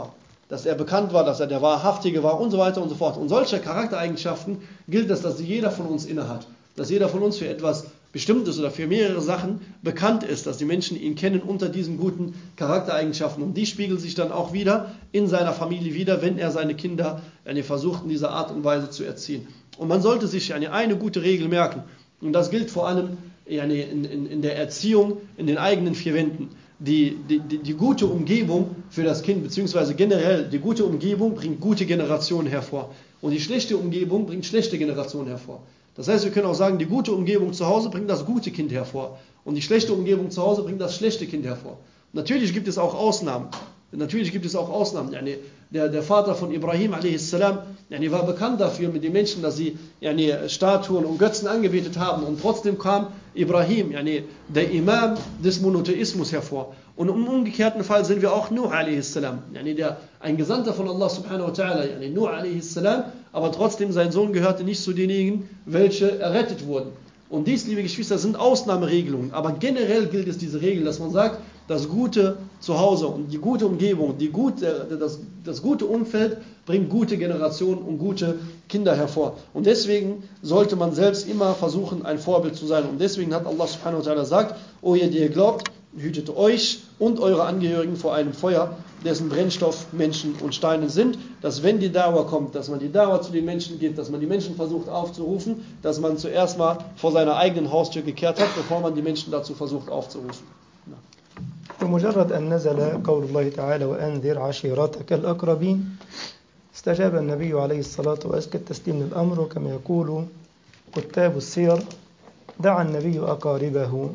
dass er bekannt war, dass er der Wahrhaftige war und so weiter und so fort. Und solche Charaktereigenschaften gilt es, dass sie jeder von uns innehat. Dass jeder von uns für etwas Bestimmtes oder für mehrere Sachen bekannt ist, dass die Menschen ihn kennen unter diesen guten Charaktereigenschaften. Und die spiegeln sich dann auch wieder in seiner Familie wieder, wenn er seine Kinder eine versucht, in dieser Art und Weise zu erziehen. Und man sollte sich eine, eine gute Regel merken. Und das gilt vor allem in, in, in der Erziehung in den eigenen vier Wänden. Die, die, die, die gute Umgebung für das Kind, beziehungsweise generell die gute Umgebung bringt gute Generationen hervor. Und die schlechte Umgebung bringt schlechte Generationen hervor. Das heißt, wir können auch sagen, die gute Umgebung zu Hause bringt das gute Kind hervor. Und die schlechte Umgebung zu Hause bringt das schlechte Kind hervor. Natürlich gibt es auch Ausnahmen. Natürlich gibt es auch Ausnahmen. Yani der, der Vater von Ibrahim a s. Yani war bekannt dafür mit den Menschen, dass sie yani Statuen und Götzen angebetet haben. Und trotzdem kam Ibrahim, yani der Imam des Monotheismus, hervor. Und im umgekehrten Fall sind wir auch Nuh a s. Yani der, ein Gesandter von Allah subhanahu wa ta'ala, yani Nuh a s. Aber trotzdem sein Sohn gehörte nicht zu denjenigen, welche errettet wurden. Und dies, liebe Geschwister, sind Ausnahmeregelungen. Aber generell gilt es diese Regel, dass man sagt, das gute Zuhause und die gute Umgebung, die gute, das, das gute Umfeld bringt gute Generationen und gute Kinder hervor. Und deswegen sollte man selbst immer versuchen, ein Vorbild zu sein. Und deswegen hat Allah subhanahu wa ta'ala gesagt, o ihr, die ihr glaubt, hütet euch und eure Angehörigen vor einem Feuer, dessen Brennstoff Menschen und Steine sind, dass wenn die Dauer kommt, dass man die Dauer zu den Menschen gibt, dass man die Menschen versucht aufzurufen, dass man zuerst mal vor seiner eigenen Haustür gekehrt hat, bevor man die Menschen dazu versucht aufzurufen. Ja. بمجرد أن نزل قول الله تعالى وأنذر عشيرتك الأقربين استجاب النبي عليه الصلاة وأزكى التسليم للأمر. وكما يقول كتاب السير دعا النبي أقاربه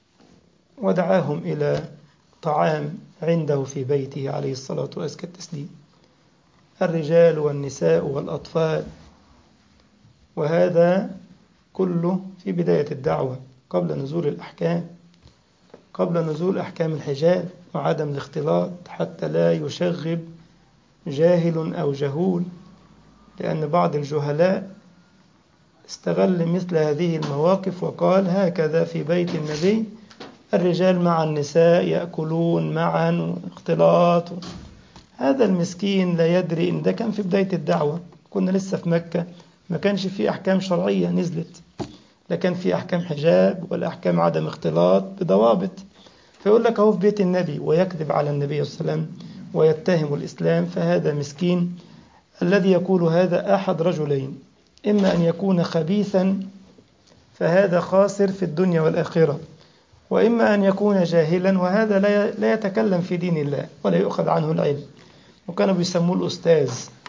ودعاهم إلى طعام عنده في بيته عليه الصلاة وأزكى التسليم، الرجال والنساء والأطفال. وهذا كله في بداية الدعوة قبل نزول الأحكام، قبل نزول أحكام الحجاب وعدم الاختلاط، حتى لا يشغب جاهل أو جهول. لأن بعض الجهلاء استغل مثل هذه المواقف وقال هكذا في بيت النبي الرجال مع النساء يأكلون معا واختلاط. هذا المسكين لا يدري إن ده كان في بداية الدعوة، كنا لسه في مكة، ما كانش في أحكام شرعية نزلت، لكن في أحكام حجاب والأحكام عدم اختلاط بضوابط. فيقول لك هو في بيت النبي ويكذب على النبي صلى الله عليه وسلم ويتهم الإسلام. فهذا مسكين الذي يقول هذا أحد رجلين، إما أن يكون خبيثا فهذا خاسر في الدنيا والآخرة، وإما أن يكون جاهلا وهذا لا يتكلم في دين الله ولا يؤخذ عنه العلم. وكانوا بيسموه الأستاذ،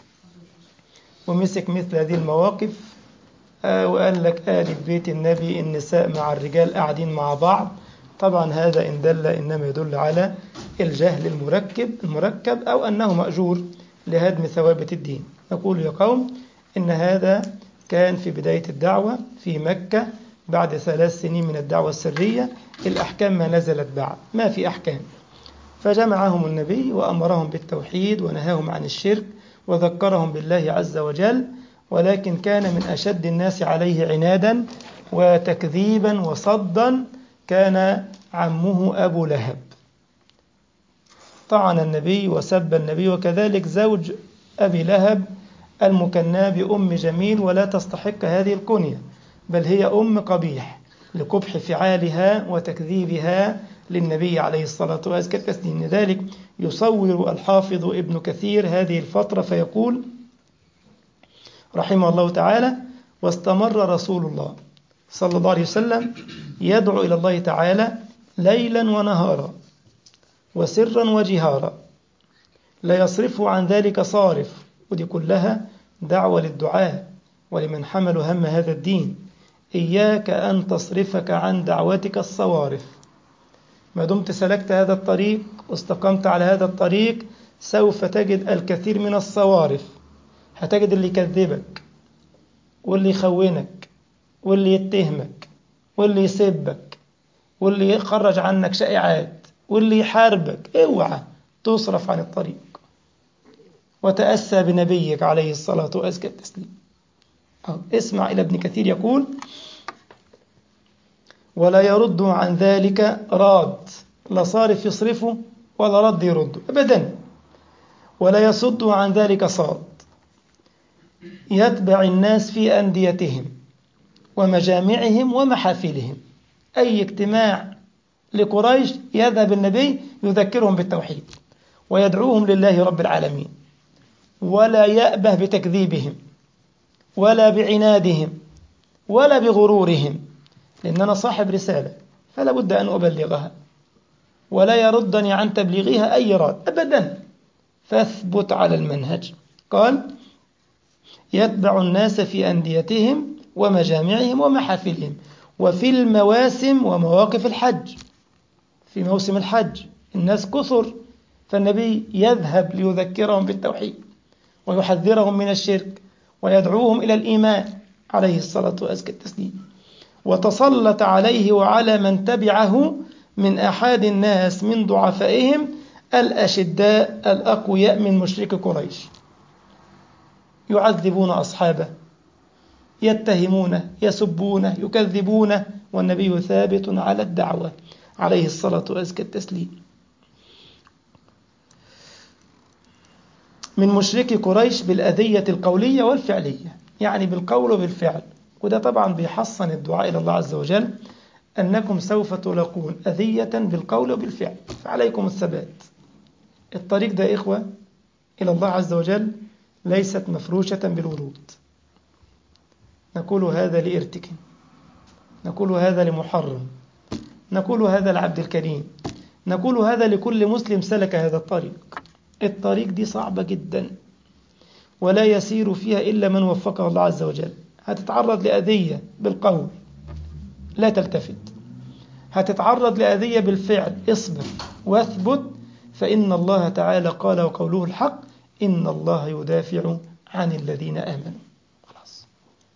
ومسك مثل هذه المواقف آه وقال لك آل في بيت النبي النساء مع الرجال قاعدين مع بعض. طبعا هذا إن دل إنما يدل على الجهل المركب المركب أو أنه مأجور لهدم ثوابت الدين. نقول يا قوم إن هذا كان في بداية الدعوة في مكة بعد ثلاث سنين من الدعوة السرية. الأحكام ما نزلت بعد، ما في أحكام. فجمعهم النبي وأمرهم بالتوحيد ونهاهم عن الشرك وذكرهم بالله عز وجل. ولكن كان من أشد الناس عليه عنادا وتكذيبا وصدا كان عمه أبو لهب، طعن النبي وسب النبي، وكذلك زوج أبي لهب المكنى بأم جميل ولا تستحق هذه الكنية، بل هي أم قبيح لقبح فعالها وتكذيبها للنبي عليه الصلاة والسلام. لذلك يصور الحافظ ابن كثير هذه الفترة فيقول رحمه الله تعالى: واستمر رسول الله صلى الله عليه وسلم يدعو إلى الله تعالى ليلا ونهارا وسرا وجهارا، لا يصرفه عن ذلك صارف. ودي كلها دعوة للدعاء ولمن حملوا هم هذا الدين. إياك أن تصرفك عن دعوتك الصوارف. ما دمت سلكت هذا الطريق واستقمت على هذا الطريق سوف تجد الكثير من الصوارف. هتجد اللي يكذبك واللي يخونك واللي يتهمك واللي يسبك واللي يخرج عنك شائعات واللي يحاربك. اوعى تصرف عن الطريق وتأسى بنبيك عليه الصلاة وأزكى التسليم. اسمع إلى ابن كثير يقول: ولا يرد عن ذلك راد، لا صارف يصرفه ولا رد يرده أبدا. ولا يصد عن ذلك صاد. يتبع الناس في أنديتهم ومجامعهم ومحافلهم. أي اجتماع لقريش يذهب النبي يذكرهم بالتوحيد ويدعوهم لله رب العالمين، ولا يأبه بتكذيبهم ولا بعنادهم ولا بغرورهم، لأن أنا صاحب رسالة فلا بد أن أبلغها، ولا يردني عن تبليغها أي راد أبدا، فاثبت على المنهج. قال: يتبع الناس في أنديتهم ومجامعهم ومحافلهم وفي المواسم ومواقف الحج. في موسم الحج الناس كثر، فالنبي يذهب ليذكرهم بالتوحيد ويحذرهم من الشرك ويدعوهم إلى الإيمان عليه الصلاة وأزكى التسليم. وتسلط عليه وعلى من تبعه من أحد الناس من ضعفائهم الأشداء الأقوياء من مشرك قريش، يعذبون أصحابه، يتهمونه، يسبونه، يكذبونه، والنبي ثابت على الدعوة عليه الصلاة وأزكى التسليم. من مشركي قريش بالأذية القولية والفعلية، يعني بالقول وبالفعل، وده طبعا بيحصن الدعاء إلى الله عز وجل أنكم سوف تلاقون أذية بالقول وبالفعل، فعليكم الثبات. الطريق ده إخوة إلى الله عز وجل ليست مفروشة بالورود. نقول هذا لإرتك، نقول هذا لمحرم، نقول هذا لعبد الكريم، نقول هذا لكل مسلم سلك هذا الطريق. الطريق دي صعبة جدا ولا يسير فيها إلا من وفقه الله عز وجل. هتتعرض لأذية بالقول، لا تلتفت. هتتعرض لأذية بالفعل، اصبر واثبت، فإن الله تعالى قال وقوله الحق: إن الله يدافع عن الذين آمنوا. خلاص.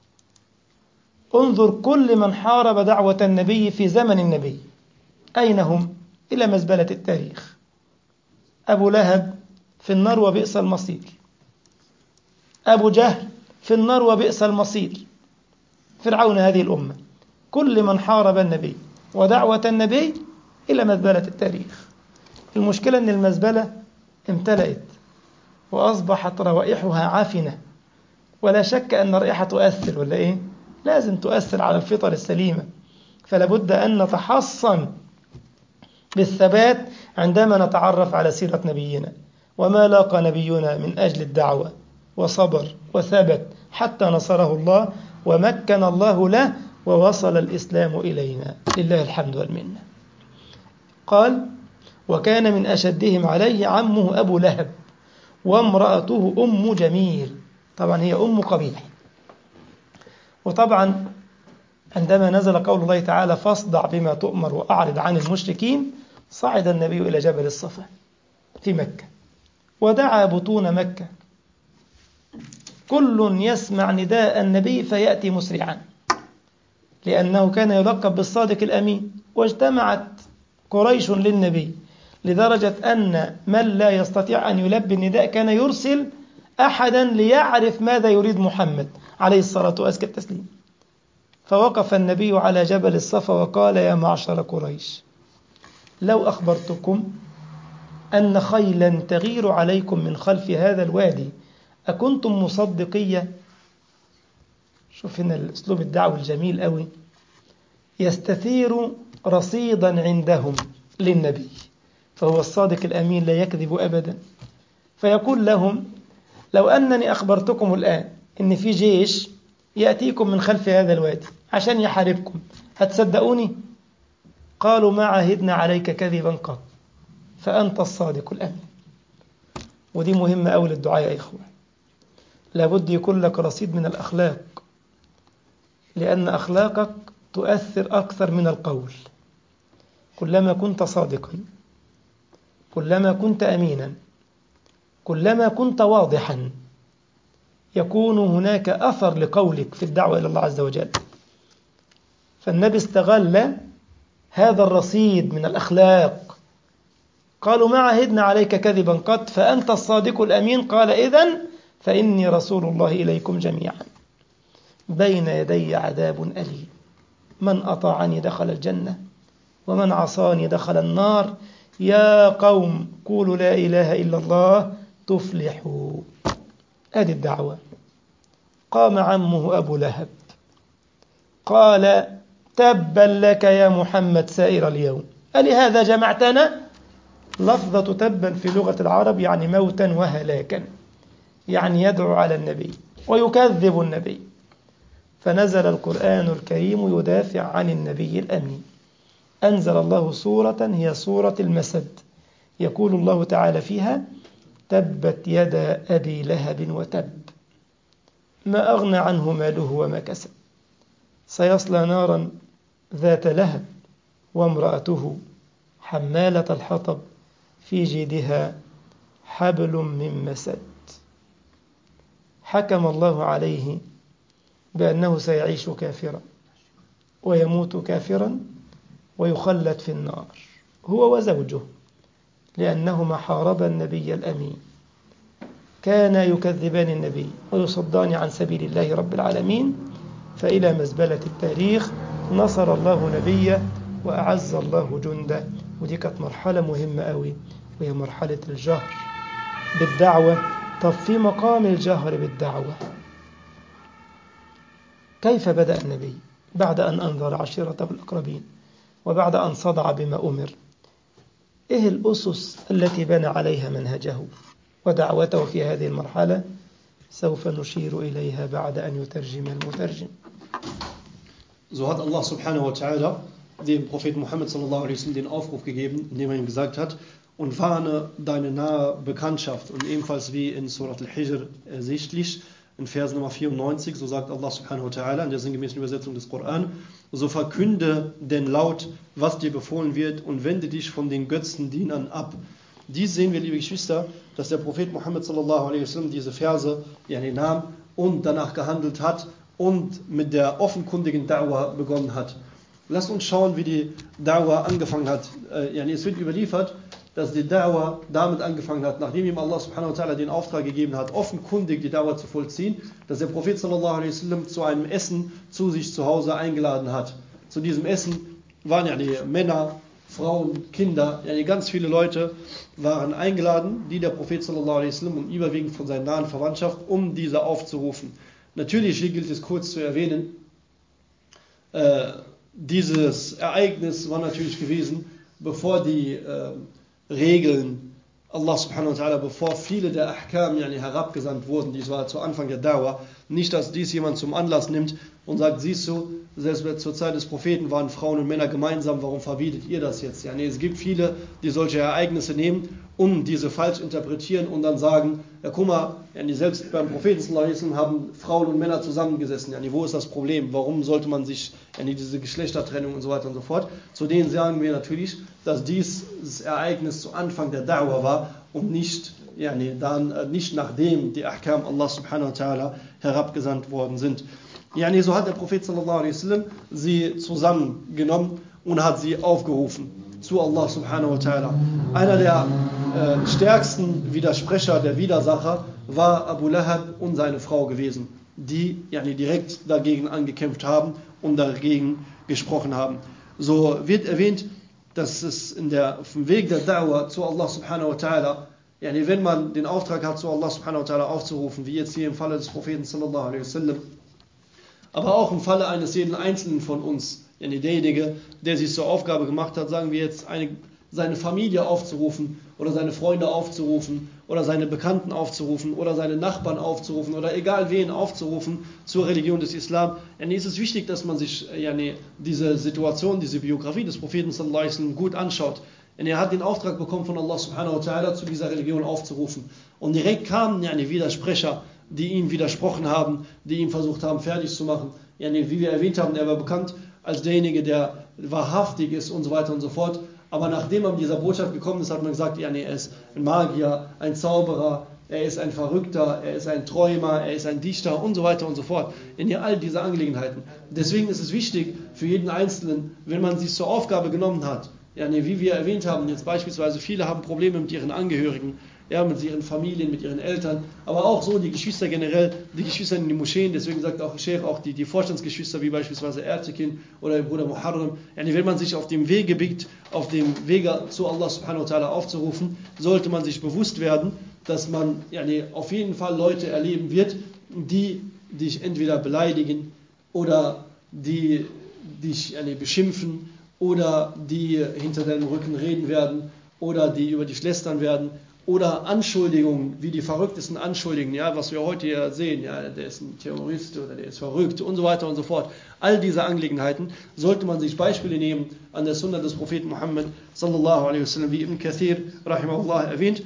انظر كل من حارب دعوة النبي في زمن النبي أين هم؟ إلى مزبلة التاريخ. أبو لهب في النار وبئس المصير، أبو جهل في النار وبئس المصير، فرعون هذه الأمة. كل من حارب النبي ودعوة النبي إلى مزبلة التاريخ. المشكلة أن المزبلة امتلأت وأصبحت روائحها عافنة، ولا شك أن الرائحة تؤثر، ولا إيه؟ لازم تؤثر على الفطر السليمة. فلا بد أن نتحصن بالثبات عندما نتعرف على سيرة نبينا وما لاقى نبينا من أجل الدعوة، وصبر وثبت حتى نصره الله ومكن الله له ووصل الإسلام إلينا، لله الحمد والمنة. قال: وكان من أشدهم عليه عمه أبو لهب وامرأته أم جميل. طبعا هي أم قبيح. وطبعا عندما نزل قول الله تعالى: فاصدع بما تؤمر وأعرض عن المشركين، صعد النبي إلى جبل الصفا في مكة ودعا بطون مكة، كل يسمع نداء النبي فيأتي مسرعا، لأنه كان يلقب بالصادق الأمين. واجتمعت قريش للنبي لدرجة أن من لا يستطيع أن يلبي النداء كان يرسل أحدا ليعرف ماذا يريد محمد عليه الصلاة وأزكى التسليم. فوقف النبي على جبل الصفا وقال: يا معشر قريش، لو أخبرتكم أن خيلا تغير عليكم من خلف هذا الوادي أكنتم مصدقية؟ شوف هنا الأسلوب الدعوي الجميل قوي. يستثير رصيدا عندهم للنبي، فهو الصادق الأمين لا يكذب أبدا. فيقول لهم: لو أنني أخبرتكم الآن إن في جيش يأتيكم من خلف هذا الوادي عشان يحاربكم، هتصدقوني؟ قالوا: ما عهدنا عليك كذبا قط، فأنت الصادق الأمين. ودي مهمة أوي للدعاء يا إخوة. لابد يكون لك رصيد من الأخلاق، لأن أخلاقك تؤثر أكثر من القول. كلما كنت صادقا، كلما كنت أمينا، كلما كنت واضحا، يكون هناك أثر لقولك في الدعوة إلى الله عز وجل. فالنبي استغل هذا الرصيد من الأخلاق. قالوا: ما عهدنا عليك كذبا قط، فأنت الصادق الأمين. قال: إذن فإني رسول الله إليكم جميعا، بين يدي عذاب أليم، من أطاعني دخل الجنة ومن عصاني دخل النار. يا قوم قولوا لا إله إلا الله تفلحوا. هذه الدعوة. قام عمه أبو لهب قال تبا لك يا محمد سائر اليوم، ألهذا جمعتنا؟ لفظة تبا في لغة العرب يعني موتا وهلاكا، يعني يدعو على النبي ويكذب النبي. فنزل القرآن الكريم يدافع عن النبي الأمين. أنزل الله سورة هي سورة المسد، يقول الله تعالى فيها تبت يدا أبي لهب وتب ما أغنى عنه ماله وما كسب سيصلى نارا ذات لهب وامرأته حمالة الحطب في جيدها حبل من مسد. حكم الله عليه بأنه سيعيش كافرا ويموت كافرا ويخلد في النار هو وزوجه، لأنهما حاربا النبي الأمين، كانا يكذبان النبي ويصدان عن سبيل الله رب العالمين. فإلى مزبلة التاريخ نصر الله نبيه وأعز الله جنده. ودي كانت مرحلة مهمة قوي، وهي مرحلة الجهر بالدعوة. طب في مقام الجهر بالدعوة كيف بدأ النبي بعد أن أنذر عشيرته الأقربين وبعد أن صدع بما أمر؟ إيه الأسس التي بنى عليها منهجه ودعوته في هذه المرحلة؟ سوف نشير إليها بعد أن يترجم المترجم. So hat Allah subhanahu wa ta'ala dem Propheten Muhammad sallallahu alaihi wasallam den Aufruf gegeben, indem er ihm gesagt hat, und warne deine nahe Bekanntschaft. Und ebenfalls wie in Surat al-Hijr ersichtlich, in Vers Nummer vierundneunzig, so sagt Allah subhanahu wa ta'ala in der sinngemäßen Übersetzung des Koran, so verkünde denn laut, was dir befohlen wird, und wende dich von den Götzendienern ab. Dies sehen wir, liebe Geschwister, dass der Prophet Muhammad sallallahu alaihi wasallam diese Verse yani nahm und danach gehandelt hat und mit der offenkundigen Da'wah begonnen hat. Lasst uns schauen, wie die Da'wah angefangen hat. Yani es wird überliefert, dass die Da'wah damit angefangen hat, nachdem ihm Allah subhanahu wa ta'ala den Auftrag gegeben hat, offenkundig die Da'wah zu vollziehen, dass der Prophet sallallahu alaihi wasallam zu einem Essen zu sich zu Hause eingeladen hat. Zu diesem Essen waren ja die Männer, Frauen, Kinder, ja ganz viele Leute waren eingeladen, die der Prophet sallallahu alaihi wasallam und überwiegend von seiner nahen Verwandtschaft, um diese aufzurufen. Natürlich, hier gilt es kurz zu erwähnen, äh, dieses Ereignis war natürlich gewesen, bevor die äh, Regeln Allah subhanahu wa ta'ala, bevor viele der Ahkam yani, herabgesandt wurden. Dies war zu Anfang der Da'wah. Nicht, dass dies jemand zum Anlass nimmt und sagt, siehst du, selbst zur Zeit des Propheten waren Frauen und Männer gemeinsam, warum verbietet ihr das jetzt? Ja, nee, es gibt viele, die solche Ereignisse nehmen, um diese falsch interpretieren und dann sagen, ja guck mal, ja, selbst beim Propheten sallallahu alaihi wasallam haben Frauen und Männer zusammengesessen. Ja, nee, wo ist das Problem? Warum sollte man sich, ja, nee, diese Geschlechtertrennung und so weiter und so fort? Zu denen sagen wir natürlich, dass dies das Ereignis zu Anfang der Da'wah war und nicht, ja, nee, dann, nicht nachdem die Ahkam Allah subhanahu wa ta'ala herabgesandt worden sind. Ja, nee, so hat der Prophet sallallahu alaihi wasallam sie zusammengenommen und hat sie aufgerufen zu Allah subhanahu wa ta'ala. Einer der äh, stärksten Widersprecher, der Widersacher, war Abu Lahab und seine Frau gewesen, die ja, nee, direkt dagegen angekämpft haben und dagegen gesprochen haben. So wird erwähnt, dass es in der, auf dem Weg der Da'wah zu Allah subhanahu wa ta'ala, ja, nee, wenn man den Auftrag hat, zu Allah subhanahu wa ta'ala aufzurufen, wie jetzt hier im Falle des Propheten sallallahu alaihi wasallam, aber auch im Falle eines jeden Einzelnen von uns, ja, nee, derjenige, der sich zur Aufgabe gemacht hat, sagen wir jetzt, eine, seine Familie aufzurufen oder seine Freunde aufzurufen oder seine Bekannten aufzurufen oder seine Nachbarn aufzurufen oder egal wen aufzurufen zur Religion des Islam, ja, nee, ist es wichtig, dass man sich ja, nee, diese Situation, diese Biografie des Propheten sallallahu alaihi wasallam gut anschaut. Denn er hat den Auftrag bekommen von Allah subhanahu wa ta'ala, zu dieser Religion aufzurufen. Und direkt kamen ja, nee, Widersprecher, die ihm widersprochen haben, die ihn versucht haben, fertig zu machen. Ja, nee, wie wir erwähnt haben, er war bekannt als derjenige, der wahrhaftig ist und so weiter und so fort. Aber nachdem er mit dieser Botschaft gekommen ist, hat man gesagt, ja, nee, er ist ein Magier, ein Zauberer, er ist ein Verrückter, er ist ein Träumer, er ist ein Dichter und so weiter und so fort. In all diese Angelegenheiten. Deswegen ist es wichtig für jeden Einzelnen, wenn man sich zur Aufgabe genommen hat, ja, nee, wie wir erwähnt haben, jetzt beispielsweise viele haben Probleme mit ihren Angehörigen, ja, mit ihren Familien, mit ihren Eltern, aber auch so die Geschwister generell, die Geschwister in den Moscheen, deswegen sagt auch Sheikh, auch die, die Vorstandsgeschwister, wie beispielsweise Ertekin oder der Bruder Muharram, ja, wenn man sich auf dem Wege biegt, auf dem Wege zu Allah subhanahu wa ta'ala aufzurufen, sollte man sich bewusst werden, dass man yani, auf jeden Fall Leute erleben wird, die dich entweder beleidigen oder die dich yani, beschimpfen oder die hinter deinem Rücken reden werden oder die über dich lästern werden oder Anschuldigungen, wie die verrücktesten Anschuldigungen, ja, was wir heute ja sehen, ja, der ist ein Terrorist oder der ist verrückt und so weiter und so fort. All diese Angelegenheiten sollte man sich Beispiele nehmen an der Sunna des Propheten Muhammad sallallahu alaihi wasallam, wie Ibn Kathir rahimahullah erwähnt.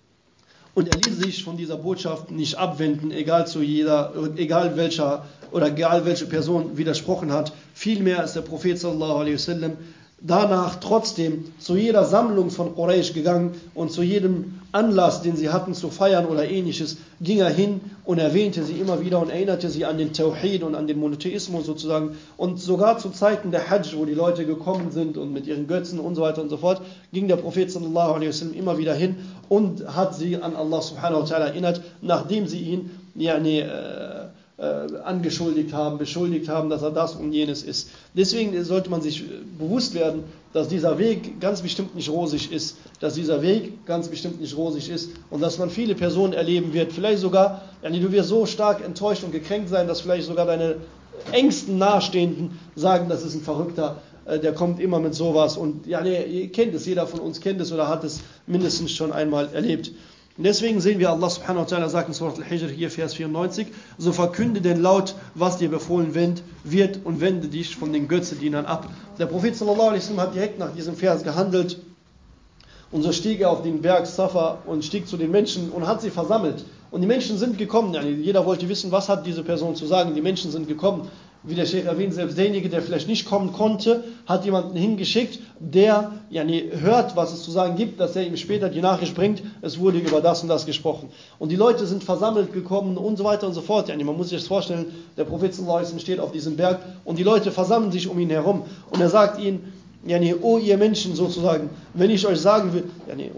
Und er ließ sich von dieser Botschaft nicht abwenden, egal zu jeder, egal welcher oder egal welche Person widersprochen hat. Vielmehr ist der Prophet sallallahu alaihi wasallam danach trotzdem zu jeder Sammlung von Quraysh gegangen und zu jedem Anlass, den sie hatten zu feiern oder ähnliches, ging er hin und erwähnte sie immer wieder und erinnerte sie an den Tawhid und an den Monotheismus sozusagen. Und sogar zu Zeiten der Hajj, wo die Leute gekommen sind und mit ihren Götzen und so weiter und so fort, ging der Prophet sallallahu alaihi wasallam immer wieder hin und hat sie an Allah subhanahu wa ta'ala erinnert, nachdem sie ihn yani, äh, Äh, angeschuldigt haben, beschuldigt haben, dass er das und jenes ist. Deswegen sollte man sich bewusst werden, dass dieser Weg ganz bestimmt nicht rosig ist, dass dieser Weg ganz bestimmt nicht rosig ist und dass man viele Personen erleben wird, vielleicht sogar, yani du wirst so stark enttäuscht und gekränkt sein, dass vielleicht sogar deine engsten Nahestehenden sagen, das ist ein Verrückter, äh, der kommt immer mit sowas und ja, nee, ihr kennt es, jeder von uns kennt es oder hat es mindestens schon einmal erlebt. Und deswegen sehen wir, Allah subhanahu wa ta'ala sagt in Surat al-Hijr, hier Vers vierundneunzig, so verkünde denn laut, was dir befohlen wird und wende dich von den Götzedienern ab. Der Prophet sallallahu alaihi wasallam hat direkt nach diesem Vers gehandelt und so stieg er auf den Berg Safa und stieg zu den Menschen und hat sie versammelt. Und die Menschen sind gekommen, jeder wollte wissen, was hat diese Person zu sagen, die Menschen sind gekommen. Wie der Sheikh erwähnt, selbst derjenige, der vielleicht nicht kommen konnte, hat jemanden hingeschickt, der yani, hört, was es zu sagen gibt, dass er ihm später die Nachricht bringt, es wurde über das und das gesprochen. Und die Leute sind versammelt gekommen und so weiter und so fort. Yani, man muss sich das vorstellen, der Prophet sallallahu alaihi wasallam steht auf diesem Berg und die Leute versammeln sich um ihn herum. Und er sagt ihnen, yani, oh ihr Menschen sozusagen, wenn ich euch sagen will, yani,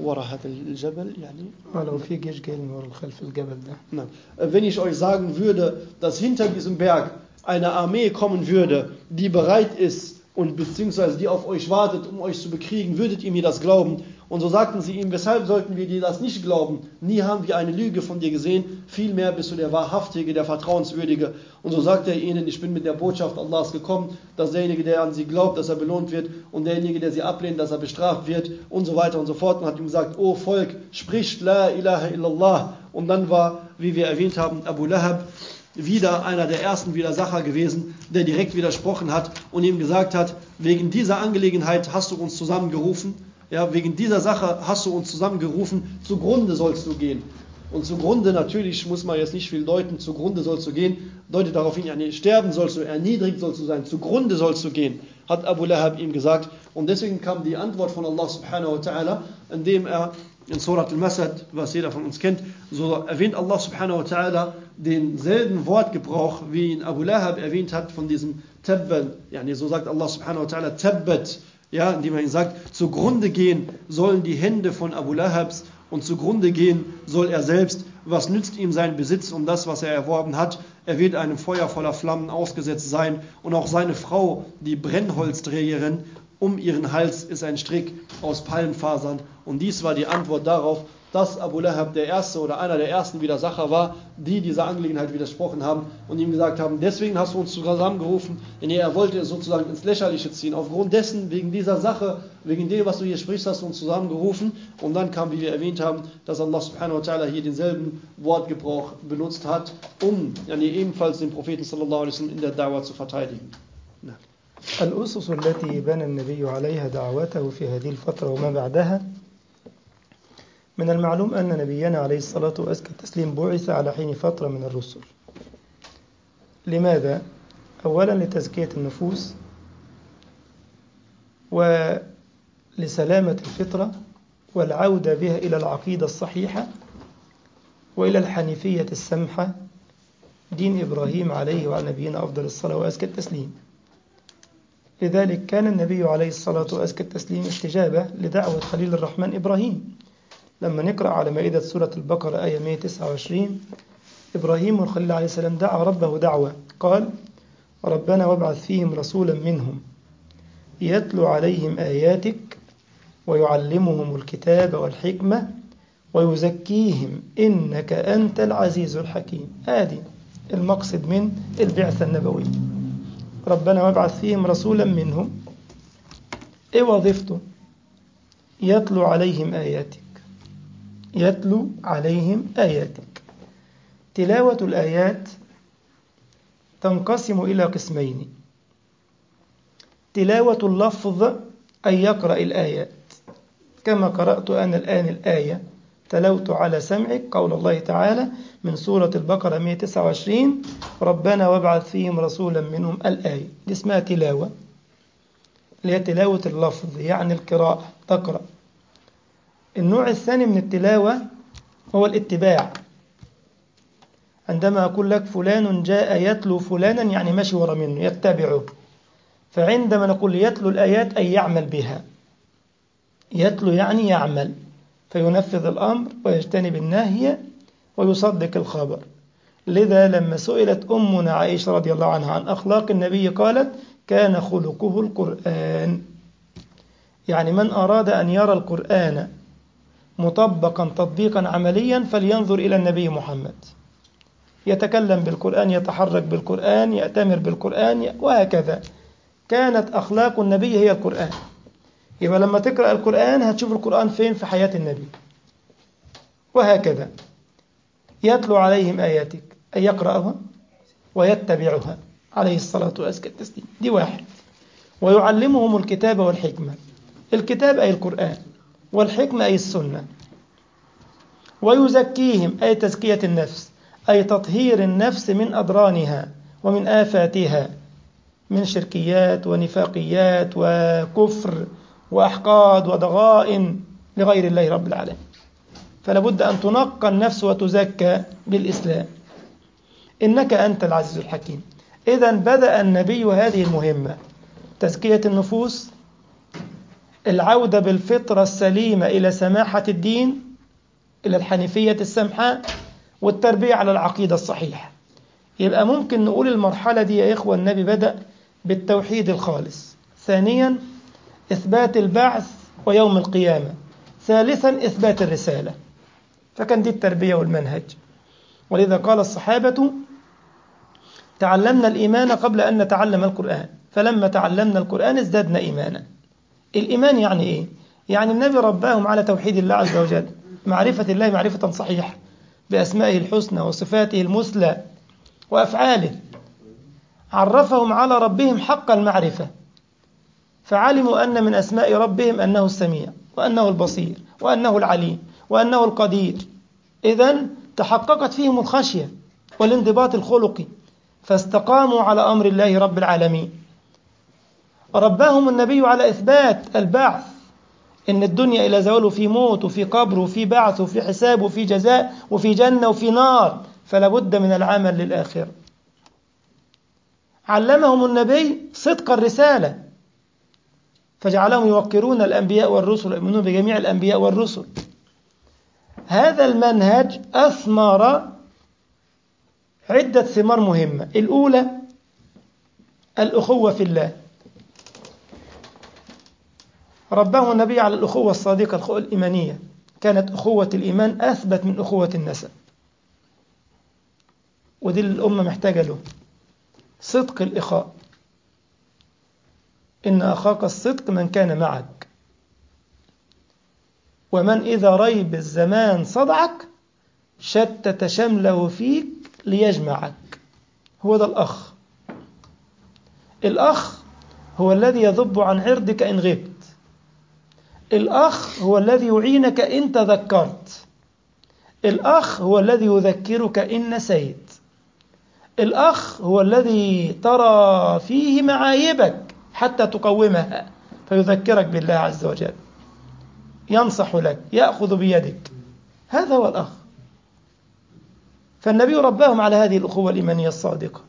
wenn ich euch sagen würde, dass hinter diesem Berg eine Armee kommen würde, die bereit ist und beziehungsweise die auf euch wartet, um euch zu bekriegen, würdet ihr mir das glauben? Und so sagten sie ihm, weshalb sollten wir dir das nicht glauben? Nie haben wir eine Lüge von dir gesehen, vielmehr bist du der Wahrhaftige, der Vertrauenswürdige. Und so sagte er ihnen, ich bin mit der Botschaft Allahs gekommen, dass derjenige, der an sie glaubt, dass er belohnt wird und derjenige, der sie ablehnt, dass er bestraft wird und so weiter und so fort. Und hat ihm gesagt, o Volk, spricht La ilaha illallah. Und dann war, wie wir erwähnt haben, Abu Lahab wieder einer der ersten Widersacher gewesen, der direkt widersprochen hat und ihm gesagt hat, wegen dieser Angelegenheit hast du uns zusammengerufen, ja, wegen dieser Sache hast du uns zusammengerufen, zugrunde sollst du gehen. Und zugrunde, natürlich muss man jetzt nicht viel deuten, zugrunde sollst du gehen, deutet darauf hin, ja, nee, sterben sollst du, erniedrigt sollst du sein, zugrunde sollst du gehen, hat Abu Lahab ihm gesagt. Und deswegen kam die Antwort von Allah subhanahu wa ta'ala, indem er in Surat al-Masad, was jeder von uns kennt, so erwähnt Allah subhanahu wa ta'ala denselben Wortgebrauch, wie ihn Abu Lahab erwähnt hat, von diesem Tabban. Yani so sagt Allah subhanahu wa ta'ala Tabbat, ja, indem er ihn sagt, zugrunde gehen sollen die Hände von Abu Lahabs und zugrunde gehen soll er selbst. Was nützt ihm sein Besitz und das, was er erworben hat? Er wird einem Feuer voller Flammen ausgesetzt sein und auch seine Frau, die Brennholzträgerin, um ihren Hals ist ein Strick aus Palmfasern. Und dies war die Antwort darauf, dass Abu Lahab der erste oder einer der ersten Widersacher war, die dieser Angelegenheit widersprochen haben und ihm gesagt haben, deswegen hast du uns zusammengerufen, denn er wollte es sozusagen ins Lächerliche ziehen. Aufgrund dessen, wegen dieser Sache, wegen dem, was du hier sprichst, hast du uns zusammengerufen. Und dann kam, wie wir erwähnt haben, dass Allah subhanahu wa ta'ala hier denselben Wortgebrauch benutzt hat, um yani ebenfalls den Propheten sallallahu alaihi wasallam in der Da'wah zu verteidigen. Ja. الأسس التي بنى النبي عليها دعوته في هذه الفترة وما بعدها، من المعلوم أن نبينا عليه الصلاة وأزكى التسليم بعث على حين فترة من الرسل. لماذا؟ أولا لتزكية النفوس ولسلامة الفطرة والعودة بها إلى العقيدة الصحيحة وإلى الحنيفية السمحة، دين إبراهيم عليه وعلى نبينا أفضل الصلاة وأزكى التسليم. لذلك كان النبي عليه الصلاة وأزكى التسليم استجابة لدعوة خليل الرحمن إبراهيم. لما نقرأ على مائدة سورة البقرة آية مئة وتسعة وعشرين، إبراهيم الخليل عليه السلام دعا ربه دعوة، قال ربنا وابعث فيهم رسولا منهم يتلو عليهم آياتك ويعلمهم الكتاب والحكمة ويزكيهم إنك أنت العزيز الحكيم. هذه المقصد من البعثة النبوية. ربنا وابعث فيهم رسولا منهم. إيه وظيفته؟ يتلو عليهم آياتك. يتلو عليهم آياتك. تلاوة الآيات تنقسم إلى قسمين: تلاوة اللفظ أي يقرأ الآيات كما قرأت أنا الآن الآية، تلوت على سمعك، قول الله تعالى من سورة البقرة مئة وتسعة وعشرين: ربنا وابعث فيهم رسولا منهم، الآية دي اسمها تلاوة، اللي هي تلاوة اللفظ يعني القراءة، تقرأ. النوع الثاني من التلاوة هو الاتباع. عندما أقول لك فلان جاء يتلو فلانا يعني ماشي ورا منه يتبعه. فعندما نقول يتلو الآيات أي يعمل بها. يتلو يعني يعمل، فينفذ الأمر ويجتنب النهي ويصدق الخبر. لذا لما سئلت أمنا عائشة رضي الله عنها عن أخلاق النبي قالت كان خلقه القرآن. يعني من أراد أن يرى القرآن مطبقا تطبيقا عمليا فلينظر إلى النبي محمد. يتكلم بالقرآن، يتحرك بالقرآن، يأتمر بالقرآن، وهكذا. كانت أخلاق النبي هي القرآن. يبقى لما تقرأ القرآن هتشوف القرآن فين في حياة النبي، وهكذا. يتلو عليهم آياتك أي يقرأها ويتبعها عليه الصلاة وأزكى التسليم. دي واحد. ويعلمهم الكتاب والحكمة. الكتاب أي القرآن، والحكمة أي السنة. ويزكيهم أي تزكية النفس، أي تطهير النفس من أضرانها ومن آفاتها، من شركيات ونفاقيات وكفر وأحقاد وضغائن لغير الله رب العالمين. فلا بد أن تنقى النفس وتزكى بالإسلام. إنك أنت العزيز الحكيم. إذن بدأ النبي هذه المهمة: تزكية النفوس، العودة بالفطرة السليمة إلى سماحة الدين، إلى الحنيفية السمحاء، والتربية على العقيدة الصحيحة. يبقى ممكن نقول المرحلة دي يا إخوة النبي بدأ بالتوحيد الخالص. ثانيا إثبات البعث ويوم القيامة. ثالثا إثبات الرسالة. فكان دي التربية والمنهج. ولذا قال الصحابة تعلمنا الإيمان قبل أن نتعلم القرآن، فلما تعلمنا القرآن ازددنا إيمانا. الإيمان يعني إيه؟ يعني النبي رباهم على توحيد الله عز وجل، معرفة الله معرفة صحيحة بأسمائه الحسنى وصفاته المثلى وأفعاله. عرفهم على ربهم حق المعرفة، فعلموا أن من أسماء ربهم أنه السميع وأنه البصير وأنه العليم وأنه القدير. إذن تحققت فيهم الخشية والانضباط الخلقي، فاستقاموا على أمر الله رب العالمين. رباهم النبي على إثبات البعث، إن الدنيا إلى زوال، وفي موت وفي قبر وفي بعث وفي حساب وفي جزاء وفي جنة وفي نار، فلا بد من العمل للآخرة. علمهم النبي صدق الرسالة، فجعلهم يوقرون الأنبياء والرسل ويؤمنون بجميع الأنبياء والرسل. هذا المنهج أثمر عدة ثمار مهمة. الأولى الأخوة في الله. رباه النبي على الأخوة الصادقة، الأخوة الإيمانية. كانت أخوة الإيمان أثبت من أخوة النسب، ودي الأمة محتاجة له. صدق الإخاء، إن أخاك الصدق من كان معك، ومن إذا ريب الزمان صدعك شتت شمله فيك ليجمعك. هو ده الأخ. الأخ هو الذي يذب عن عرضك إن غبت. الأخ هو الذي يعينك إن تذكرت. الأخ هو الذي يذكرك إن نسيت. الأخ هو الذي ترى فيه معايبك حتى تقومها، فيذكرك بالله عز وجل، ينصح لك، يأخذ بيدك. هذا هو الأخ. فالنبي رباهم على هذه الأخوة الإيمانية الصادقة،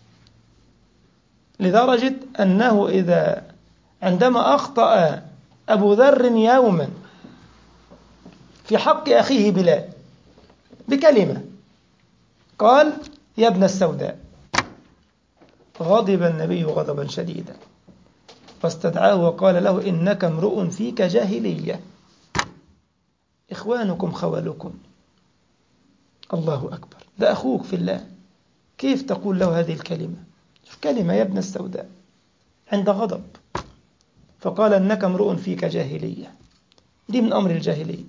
لدرجة أنه إذا عندما أخطأ أبو ذر يوما في حق أخيه بلال بكلمة، قال يا ابن السوداء، غضب النبي غضبا شديدا واستدعاه وقال له إنك امرؤ فيك جاهلية. إخوانكم خولكم. الله أكبر، ده أخوك في الله، كيف تقول له هذه الكلمة؟ شوف كلمة يا ابن السوداء عند غضب، فقال إنك امرؤ فيك جاهلية. دي من أمر الجاهلية،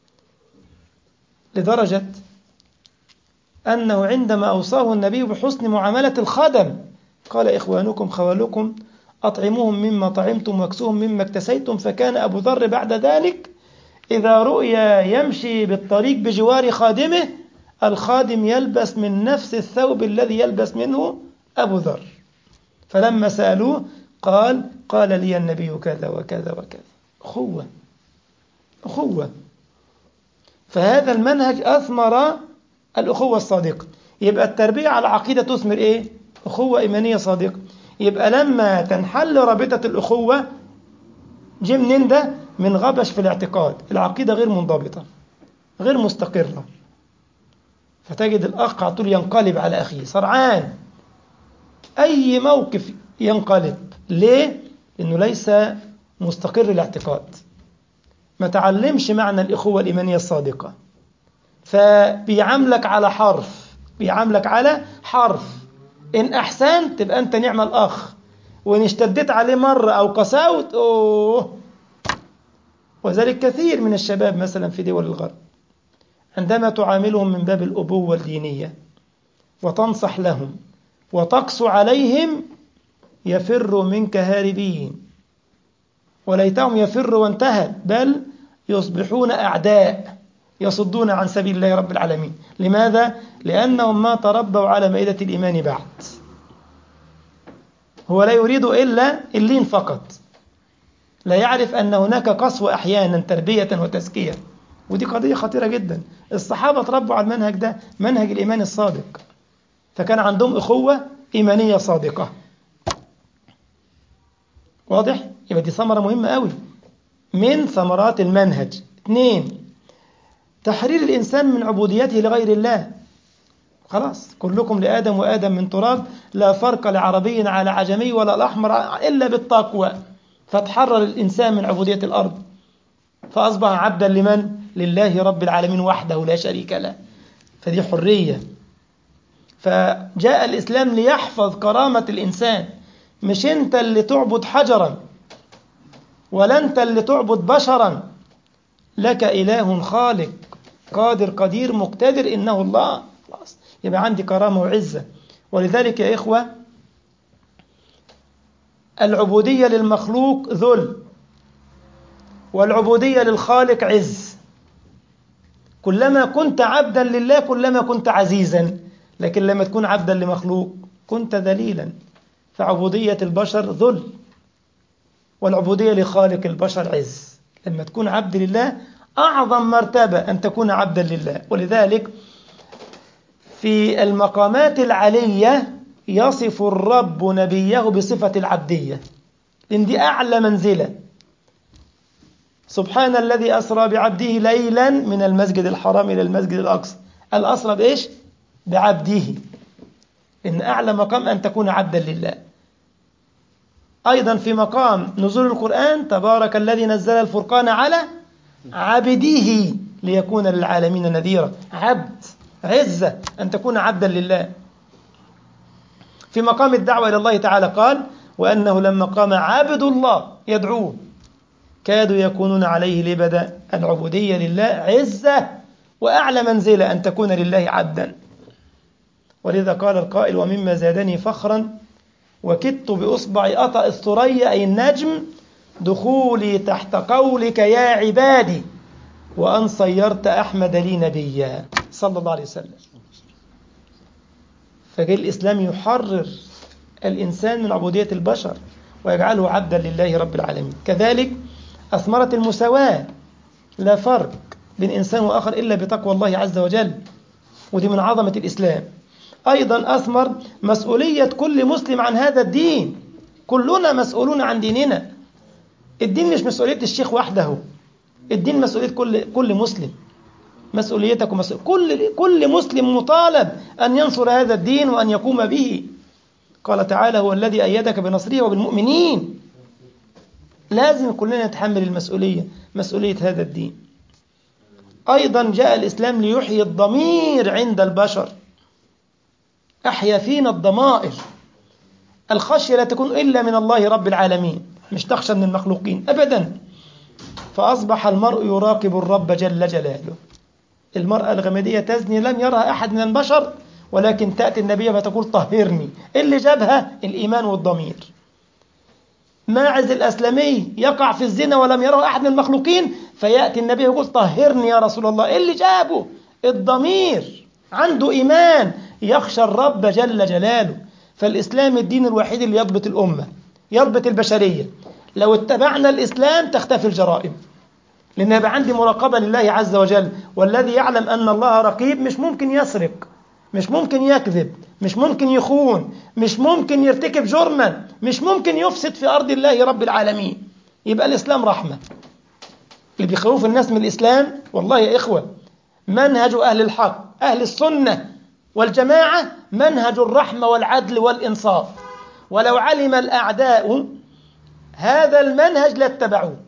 لدرجة أنه عندما أوصاه النبي بحسن معاملة الخدم قال إخوانكم خولكم أطعموهم مما طعمتم واكسوهم مما اكتسيتم. فكان أبو ذر بعد ذلك إذا رؤيا يمشي بالطريق بجوار خادمه، الخادم يلبس من نفس الثوب الذي يلبس منه أبو ذر. فلما سألوه قال قال لي النبي كذا وكذا وكذا. أخوة أخوة. فهذا المنهج أثمر الأخوة الصادقة. يبقى التربية على عقيدة تثمر إيه؟ أخوة إيمانية صادقة. يبقى لما تنحل رابطة الأخوة جه منين ده؟ من غبش في الاعتقاد، العقيدة غير منضبطة غير مستقرة، فتجد الأخ على طول ينقلب على أخيه سرعان، أي موقف ينقلب. ليه؟ لأنه ليس مستقر الاعتقاد، ما تعلمش معنى الأخوة الإيمانية الصادقة، فبيعاملك على حرف بيعاملك على حرف. إن أحسنت تبقى أنت نعم الأخ، وإن اشتدت عليه مرة أو قساوت أوه. وذلك كثير من الشباب مثلا في دول الغرب عندما تعاملهم من باب الأبوة الدينية وتنصح لهم وتقسو عليهم يفروا منك هاربين، وليتهم يفروا وانتهت، بل يصبحون أعداء يصدون عن سبيل الله رب العالمين. لماذا؟ لأنهم ما تربوا على مائدة الإيمان بعد. هو لا يريد إلا اللين فقط، لا يعرف أن هناك قسوة أحيانا تربية وتزكية، ودي قضية خطيرة جدا. الصحابة تربوا على المنهج ده، منهج الإيمان الصادق، فكان عندهم أخوة إيمانية صادقة. واضح؟ يبقى دي ثمرة مهمة قوي من ثمرات المنهج. اثنين، تحرير الإنسان من عبوديته لغير الله. خلاص كلكم لآدم وآدم من تراب، لا فرق لعربي على عجمي ولا الأحمر إلا بالتقوى. فتحرر الإنسان من عبودية الأرض فأصبح عبدا لمن؟ لله رب العالمين وحده لا شريك له. فدي حرية. فجاء الإسلام ليحفظ كرامة الإنسان، مش أنت اللي تعبد حجرا ولا أنت اللي تعبد بشرا، لك إله خالق قادر قدير مقتدر إنه الله. خلاص يبقى عندي كرامة وعزة. ولذلك يا إخوة العبودية للمخلوق ذل، والعبودية للخالق عز. كلما كنت عبدا لله كلما كنت عزيزا، لكن لما تكون عبدا لمخلوق كنت ذليلا. فعبودية البشر ذل، والعبودية لخالق البشر عز. لما تكون عبد لله أعظم مرتبة أن تكون عبدا لله. ولذلك في المقامات العلية يصف الرب نبيه بصفة العبدية، لأن دي أعلى منزلة. سبحان الذي أسرى بعبده ليلا من المسجد الحرام إلى المسجد الأقصى. الأسرى بإيش؟ بعبده، إن أعلى مقام أن تكون عبدا لله. أيضا في مقام نزول القرآن تبارك الذي نزل الفرقان على عبده ليكون للعالمين نذيرا. عبد عزة أن تكون عبدا لله. في مقام الدعوة إلى الله تعالى قال وأنه لما قام عبد الله يدعوه كادوا يكونون عليه لبدا. العبودية لله عزة وأعلى منزلة أن تكون لله عبدا. ولذا قال القائل ومما زادني فخرا وكدت بأصبع أطأ الثريا أي النجم دخولي تحت قولك يا عبادي وأن صيرت أحمد لي نبيا صلى الله عليه وسلم. فجاء الإسلام يحرر الإنسان من عبودية البشر ويجعله عبدا لله رب العالمين. كذلك أثمرت المساواة، لا فرق بين إنسان وآخر إلا بتقوى الله عز وجل، ودي من عظمة الإسلام. أيضا أثمر مسؤولية كل مسلم عن هذا الدين. كلنا مسؤولون عن ديننا. الدين مش مسؤولية الشيخ وحده، الدين مسؤولية كل كل مسلم. مسؤوليتك ومسؤولية كل كل مسلم مطالب أن ينصر هذا الدين وأن يقوم به. قال تعالى هو الذي أيدك بنصره وبالمؤمنين. لازم كلنا نتحمل المسؤولية، مسؤولية هذا الدين. أيضا جاء الإسلام ليحيي الضمير عند البشر، أحيا فينا الضمائر. الخشية لا تكون إلا من الله رب العالمين، مش تخشى من المخلوقين أبدا. فأصبح المرء يراقب الرب جل جلاله. المرأة الغمدية تزني لم يرها أحد من البشر، ولكن تأتي النبي فتقول طهرني. اللي جابها الإيمان والضمير. ماعز الأسلمي يقع في الزنا ولم يره أحد من المخلوقين، فيأتي النبي يقول طهرني يا رسول الله. اللي جابه الضمير، عنده إيمان، يخشى الرب جل جلاله. فالإسلام الدين الوحيد اللي يضبط الأمة، يضبط البشرية. لو اتبعنا الإسلام تختفي الجرائم، لأن يبقى عندي مراقبة لله عز وجل. والذي يعلم أن الله رقيب مش ممكن يسرق، مش ممكن يكذب، مش ممكن يخون، مش ممكن يرتكب جرما، مش ممكن يفسد في أرض الله رب العالمين. يبقى الإسلام رحمة. اللي بيخوف الناس من الإسلام والله يا إخوة منهج أهل الحق أهل السنة والجماعة منهج الرحمة والعدل والإنصاف. ولو علم الأعداء هذا المنهج لاتبعوه.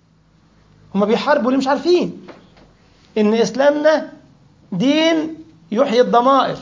هم بيحاربوا اللي مش عارفين إن إسلامنا دين يحيي الضمائر.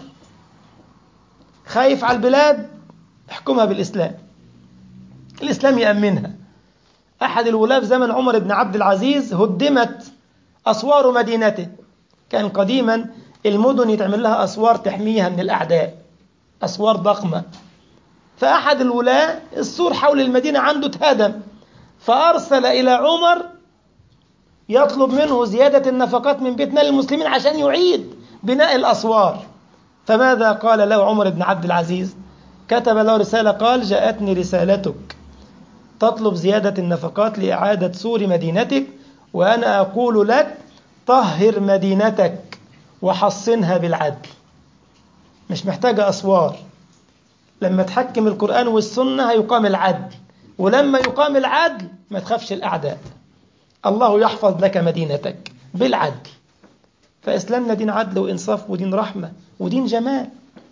خايف على البلاد احكمها بالإسلام، الإسلام يأمنها. أحد الولاة في زمن عمر بن عبد العزيز هدمت أسوار مدينته. كان قديما المدن يتعمل لها أسوار تحميها من الأعداء، أسوار ضخمة. فأحد الولاة السور حول المدينة عنده اتهدم، فأرسل إلى عمر يطلب منه زيادة النفقات من بيت مال المسلمين عشان يعيد بناء الأسوار. فماذا قال له عمر بن عبد العزيز؟ كتب له رسالة قال جاءتني رسالتك تطلب زيادة النفقات لإعادة سور مدينتك، وأنا أقول لك طهر مدينتك وحصنها بالعدل. مش محتاجة أسوار. لما تحكم القرآن والسنة هيقام العدل، ولما يقام العدل ما تخافش الأعداء. الله يحفظ لك مدينتك بالعدل. فإسلامنا دين عدل وإنصاف ودين رحمة ودين جمال.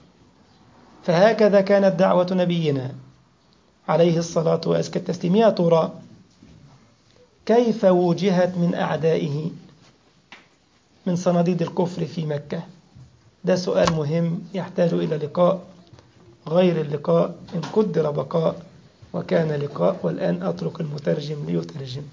فهكذا كانت دعوة نبينا عليه الصلاة وأزكى التسليم. يا ترى كيف وجهت من أعدائه من صناديد الكفر في مكة؟ ده سؤال مهم يحتاج إلى لقاء غير اللقاء إن قدر بقاء وكان لقاء. والآن أترك المترجم ليترجم.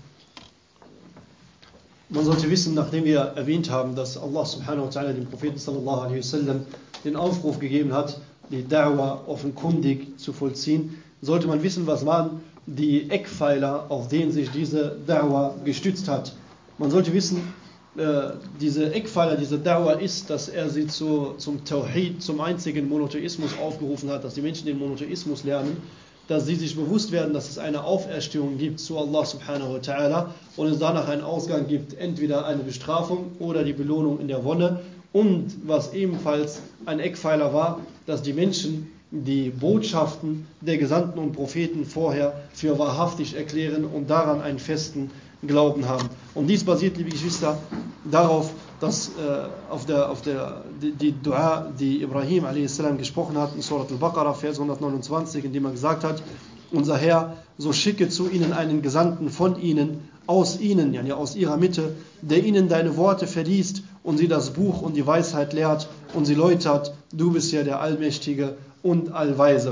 Man sollte wissen, nachdem wir erwähnt haben, dass Allah subhanahu wa ta'ala dem Propheten sallallahu alaihi wasallam den Aufruf gegeben hat, die Da'wah offenkundig zu vollziehen, sollte man wissen, was waren die Eckpfeiler, auf denen sich diese Da'wah gestützt hat. Man sollte wissen, äh, diese Eckpfeiler, diese Da'wah ist, dass er sie zu, zum Tawhid, zum einzigen Monotheismus aufgerufen hat, dass die Menschen den Monotheismus lernen, dass sie sich bewusst werden, dass es eine Auferstehung gibt zu Allah subhanahu wa ta'ala und es danach einen Ausgang gibt, entweder eine Bestrafung oder die Belohnung in der Wonne. Und was ebenfalls ein Eckpfeiler war, dass die Menschen die Botschaften der Gesandten und Propheten vorher für wahrhaftig erklären und daran einen festen Glauben haben. Und dies basiert, liebe Geschwister, darauf, dass äh, auf der, auf der, die, die Dua, die Ibrahim a s. gesprochen hat in Surat al-Baqarah, Vers hundertneunundzwanzig, in dem er gesagt hat, unser Herr, so schicke zu ihnen einen Gesandten von ihnen, aus ihnen, ja, aus ihrer Mitte, der ihnen deine Worte verliest und sie das Buch und die Weisheit lehrt und sie läutert, du bist ja der Allmächtige und Allweise.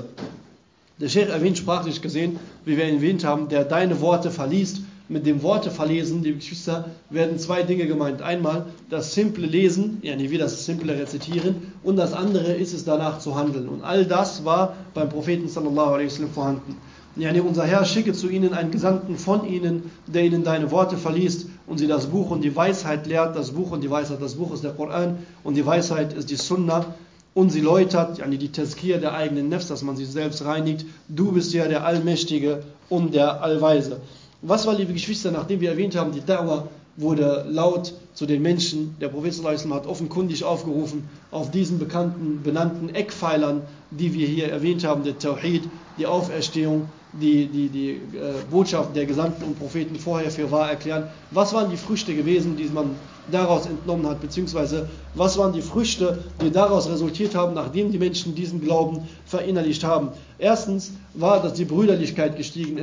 Der Sheikh erwähnt sprachlich gesehen, wie wir erwähnt haben, der deine Worte verliest. Mit dem Worte verlesen, liebe Geschwister, werden zwei Dinge gemeint. Einmal das simple Lesen, yani wie das simple Rezitieren, und das andere ist es danach zu handeln. Und all das war beim Propheten sallallahu alaihi wasallam vorhanden. Yani unser Herr schicke zu ihnen einen Gesandten von ihnen, der ihnen deine Worte verliest und sie das Buch und die Weisheit lehrt. Das Buch und die Weisheit, das Buch ist der Koran und die Weisheit ist die Sunna. Und sie läutert, yani die Tazkir der eigenen Nefs, dass man sich selbst reinigt. Du bist ja der Allmächtige und der Allweise. Was war, liebe Geschwister, nachdem wir erwähnt haben, die Da'wah wurde laut zu den Menschen, der Prophet sallallahu alaihi wasallam hat offenkundig aufgerufen, auf diesen bekannten, benannten Eckpfeilern, die wir hier erwähnt haben, der Tawhid, die Auferstehung, die, die, die äh, Botschaft der Gesandten und Propheten vorher für wahr erklären. Was waren die Früchte gewesen, die man daraus entnommen hat, beziehungsweise was waren die Früchte, die daraus resultiert haben, nachdem die Menschen diesen Glauben verinnerlicht haben? Erstens war, dass die Brüderlichkeit gestiegen ist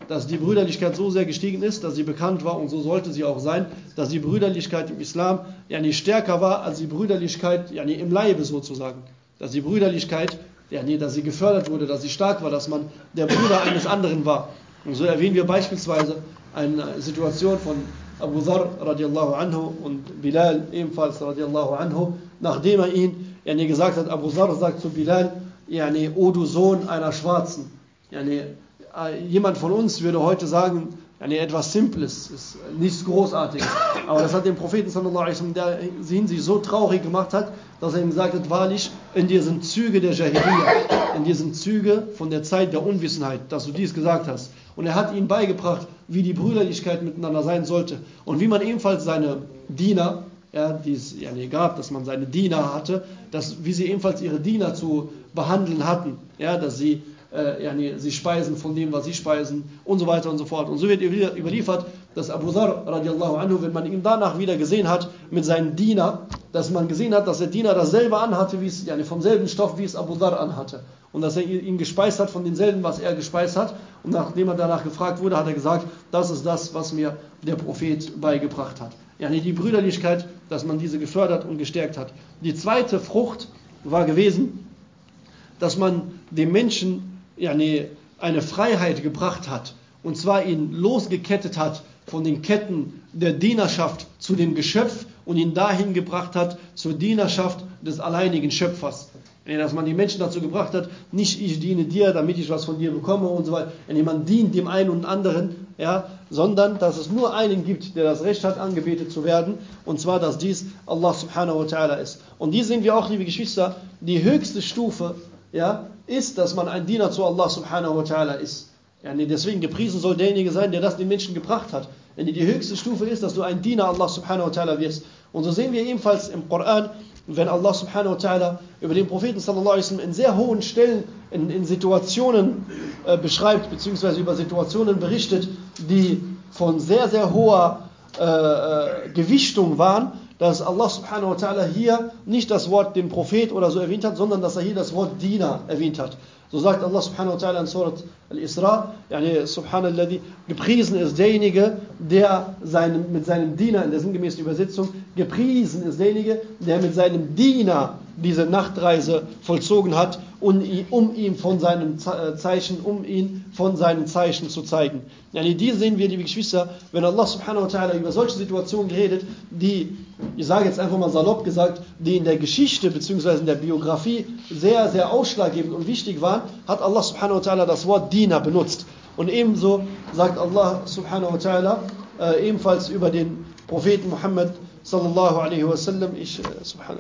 dass die Brüderlichkeit so sehr gestiegen ist, dass sie bekannt war und so sollte sie auch sein, dass die Brüderlichkeit im Islam ja nicht stärker war als die Brüderlichkeit ja nicht im Leibe sozusagen. Dass die Brüderlichkeit, ja nicht, dass sie gefördert wurde, dass sie stark war, dass man der Bruder eines anderen war. Und so erwähnen wir beispielsweise eine Situation von Abu Dharr radiallahu anhu und Bilal ebenfalls radiallahu anhu, nachdem er ihn ja nicht gesagt hat, Abu Dharr sagt zu Bilal, ja nicht, o du Sohn einer Schwarzen. Ja nicht, jemand von uns würde heute sagen, ja nicht, etwas Simples, ist nichts Großartiges. Aber das hat den Propheten sallallahu alaihi wasallam, der ihn sich so traurig gemacht hat, dass er ihm gesagt hat, wahrlich, in dir sind Züge der Jahiliyyah, in dir sind Züge von der Zeit der Unwissenheit, dass du dies gesagt hast. Und er hat ihnen beigebracht, wie die Brüderlichkeit miteinander sein sollte und wie man ebenfalls seine Diener, ja, die es ja nicht gab, dass man seine Diener hatte, dass, wie sie ebenfalls ihre Diener zu behandeln hatten, ja, dass sie äh, ja, nee, sie speisen von dem, was sie speisen und so weiter und so fort. Und so wird überliefert, dass Abu Dharr radiallahu anhu, wenn man ihn danach wieder gesehen hat mit seinem Diener, dass man gesehen hat, dass der Diener dasselbe anhatte, wie es, ja, vom selben Stoff, wie es Abu Dharr anhatte. Und dass er ihn gespeist hat von denselben, was er gespeist hat. Und nachdem er danach gefragt wurde, hat er gesagt, das ist das, was mir der Prophet beigebracht hat. Ja, die Brüderlichkeit, dass man diese gefördert und gestärkt hat. Die zweite Frucht war gewesen, dass man dem Menschen ja, eine Freiheit gebracht hat. Und zwar ihn losgekettet hat von den Ketten der Dienerschaft zu dem Geschöpf und ihn dahin gebracht hat zur Dienerschaft des alleinigen Schöpfers. Dass man die Menschen dazu gebracht hat, nicht ich diene dir, damit ich was von dir bekomme und so weiter. Man dient dem einen und anderen, ja, sondern dass es nur einen gibt, der das Recht hat, angebetet zu werden. Und zwar, dass dies Allah subhanahu wa ta'ala ist. Und dies sehen wir auch, liebe Geschwister, die höchste Stufe, ja, ist, dass man ein Diener zu Allah subhanahu wa ta'ala ist. Ja, deswegen gepriesen soll derjenige sein, der das den Menschen gebracht hat. Wenn die höchste Stufe ist, dass du ein Diener Allah subhanahu wa ta'ala wirst. Und so sehen wir ebenfalls im Koran, wenn Allah subhanahu wa ta'ala über den Propheten sallallahu alaihi wasallam in sehr hohen Stellen, in, in Situationen äh, beschreibt, beziehungsweise über Situationen berichtet, die von sehr, sehr hoher äh, äh, Gewichtung waren, dass Allah subhanahu wa ta'ala hier nicht das Wort den Prophet oder so erwähnt hat, sondern dass er hier das Wort Diener erwähnt hat. So sagt Allah subhanahu wa ta'ala in Surat Al-Isra, yani subhanalladhi, gepriesen ist derjenige, der seinem, mit seinem Diener, in der sinngemäßen Übersetzung, gepriesen ist derjenige, der mit seinem Diener diese Nachtreise vollzogen hat, um ihm von seinem Zeichen, um ihn von seinen Zeichen zu zeigen. Yani die sehen wir, liebe Geschwister, wenn Allah subhanahu wa ta'ala über solche Situationen redet, die, ich sage jetzt einfach mal salopp gesagt, die in der Geschichte bzw. in der Biografie sehr, sehr ausschlaggebend und wichtig waren, hat Allah subhanahu wa ta'ala das Wort Diener benutzt. Und ebenso sagt Allah subhanahu wa ta'ala äh, ebenfalls über den Propheten Muhammad sallallahu alaihi wasallam, ich, äh, subhan,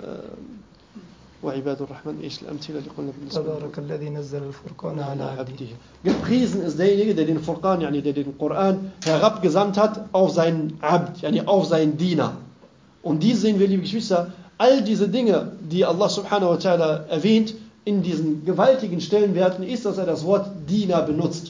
äh, وعباد الرحمن ايش الامثله اللي قلنا بالنسبه تبارك الذي نزل الفرقان على عبده. Gepriesen ist derjenige, der den Furqan, yani der den Koran herabgesandt hat auf seinen Abd, yani auf seinen Diener. Und die sehen wir, liebe Geschwister, all diese Dinge, die Allah subhanahu wa ta'ala erwähnt, in diesen gewaltigen Stellenwerten ist, dass er das Wort Diener benutzt.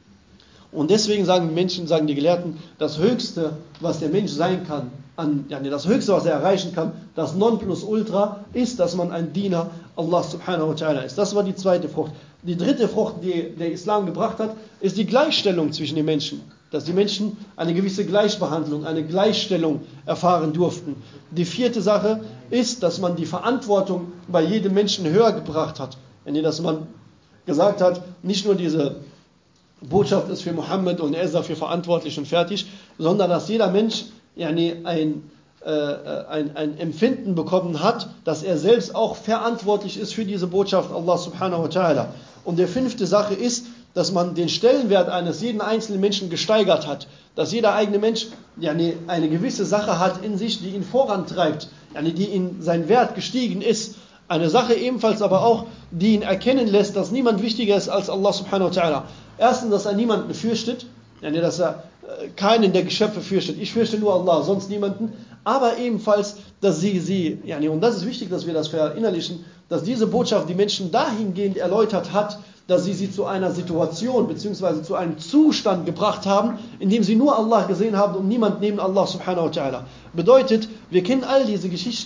Und deswegen sagen die Menschen, sagen die Gelehrten, das Höchste, was der Mensch sein kann, an, ja, das Höchste, was er erreichen kann, das Nonplusultra, ist, dass man ein Diener Allah subhanahu wa ta'ala ist. Das war die zweite Frucht. Die dritte Frucht, die der Islam gebracht hat, ist die Gleichstellung zwischen den Menschen. Dass die Menschen eine gewisse Gleichbehandlung, eine Gleichstellung erfahren durften. Die vierte Sache ist, dass man die Verantwortung bei jedem Menschen höher gebracht hat. Dass man gesagt hat, nicht nur diese Botschaft ist für Mohammed und er ist dafür verantwortlich und fertig, sondern dass jeder Mensch yani, ein, äh, ein, ein Empfinden bekommen hat, dass er selbst auch verantwortlich ist für diese Botschaft Allah subhanahu wa ta'ala. Und die fünfte Sache ist, dass man den Stellenwert eines jeden einzelnen Menschen gesteigert hat. Dass jeder eigene Mensch yani, eine gewisse Sache hat in sich, die ihn vorantreibt, yani, die in sein Wert gestiegen ist. Eine Sache ebenfalls aber auch, die ihn erkennen lässt, dass niemand wichtiger ist als Allah subhanahu wa ta'ala. Erstens, dass er niemanden fürchtet, yani, dass er keinen der Geschöpfe fürchtet. Ich fürchte nur Allah, sonst niemanden. Aber ebenfalls, dass sie, sie yani, und das ist wichtig, dass wir das verinnerlichen, dass diese Botschaft die Menschen dahingehend erläutert hat, dass sie sie zu einer Situation bzw. zu einem Zustand gebracht haben, in dem sie nur Allah gesehen haben und niemand neben Allah subhanahu wa ta'ala. Bedeutet, wir kennen all diese Geschichten,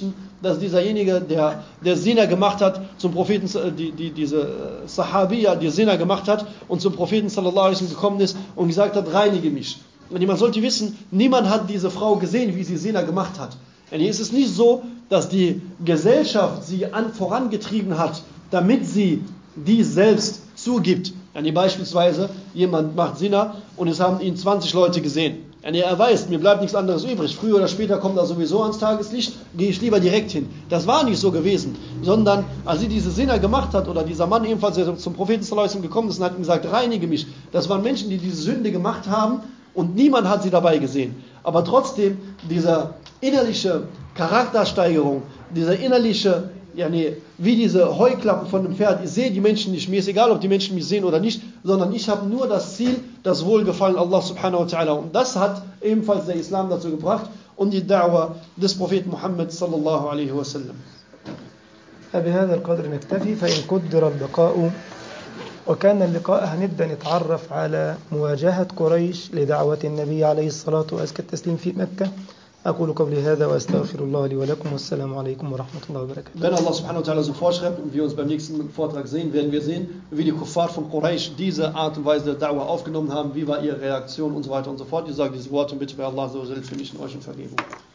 dass dieserjenige, der, der Zina gemacht hat, zum Propheten, die, die, diese Sahabiya, die Zina gemacht hat und zum Propheten sallallahu alaihi wasallam gekommen ist und gesagt hat, reinige mich. Und man sollte wissen, niemand hat diese Frau gesehen, wie sie Zina gemacht hat. Und hier ist es nicht so, dass die Gesellschaft sie an, vorangetrieben hat, damit sie dies selbst zugibt. Yani beispielsweise, jemand macht Zina und es haben ihn zwanzig Leute gesehen. Yani er weiß, mir bleibt nichts anderes übrig. Früher oder später kommt er sowieso ans Tageslicht, gehe ich lieber direkt hin. Das war nicht so gewesen, sondern als sie diese Zina gemacht hat oder dieser Mann ebenfalls zum Propheten sallallahu alaihi wasallam gekommen ist und hat ihm gesagt, reinige mich. Das waren Menschen, die diese Sünde gemacht haben und niemand hat sie dabei gesehen. Aber trotzdem, diese innerliche Charaktersteigerung, diese innerliche, ja nee, wie diese Heuklappen von dem Pferd, ich sehe die Menschen nicht, mir ist egal, ob die Menschen mich sehen oder nicht, sondern ich habe nur das Ziel, das Wohlgefallen Allah subhanahu wa ta'ala. Und das hat ebenfalls der Islam dazu gebracht und die Da'wah des Propheten Muhammad sallallahu alaihi wasallam. بهذا القدر نكتفي فإن قدر اللقاء وكان اللقاء هنبدأ نتعرف على مواجهة قريش لدعوة النبي عليه الصلاة وأزكى التسليم في مكة. أقول قولي هذا وأستغفر الله لي ولكم والسلام عليكم ورحمة الله وبركاته. Wenn Allah subhanahu wa ta'ala so vorschreibt und wir uns beim nächsten Vortrag sehen, werden wir sehen, wie die Kuffar von Quraysh diese Art und Weise der Da'wah aufgenommen haben, wie war ihre Reaktion und so weiter und so fort. Ich sage diese Worte und bitte bei Allah so für mich und euch um Vergebung.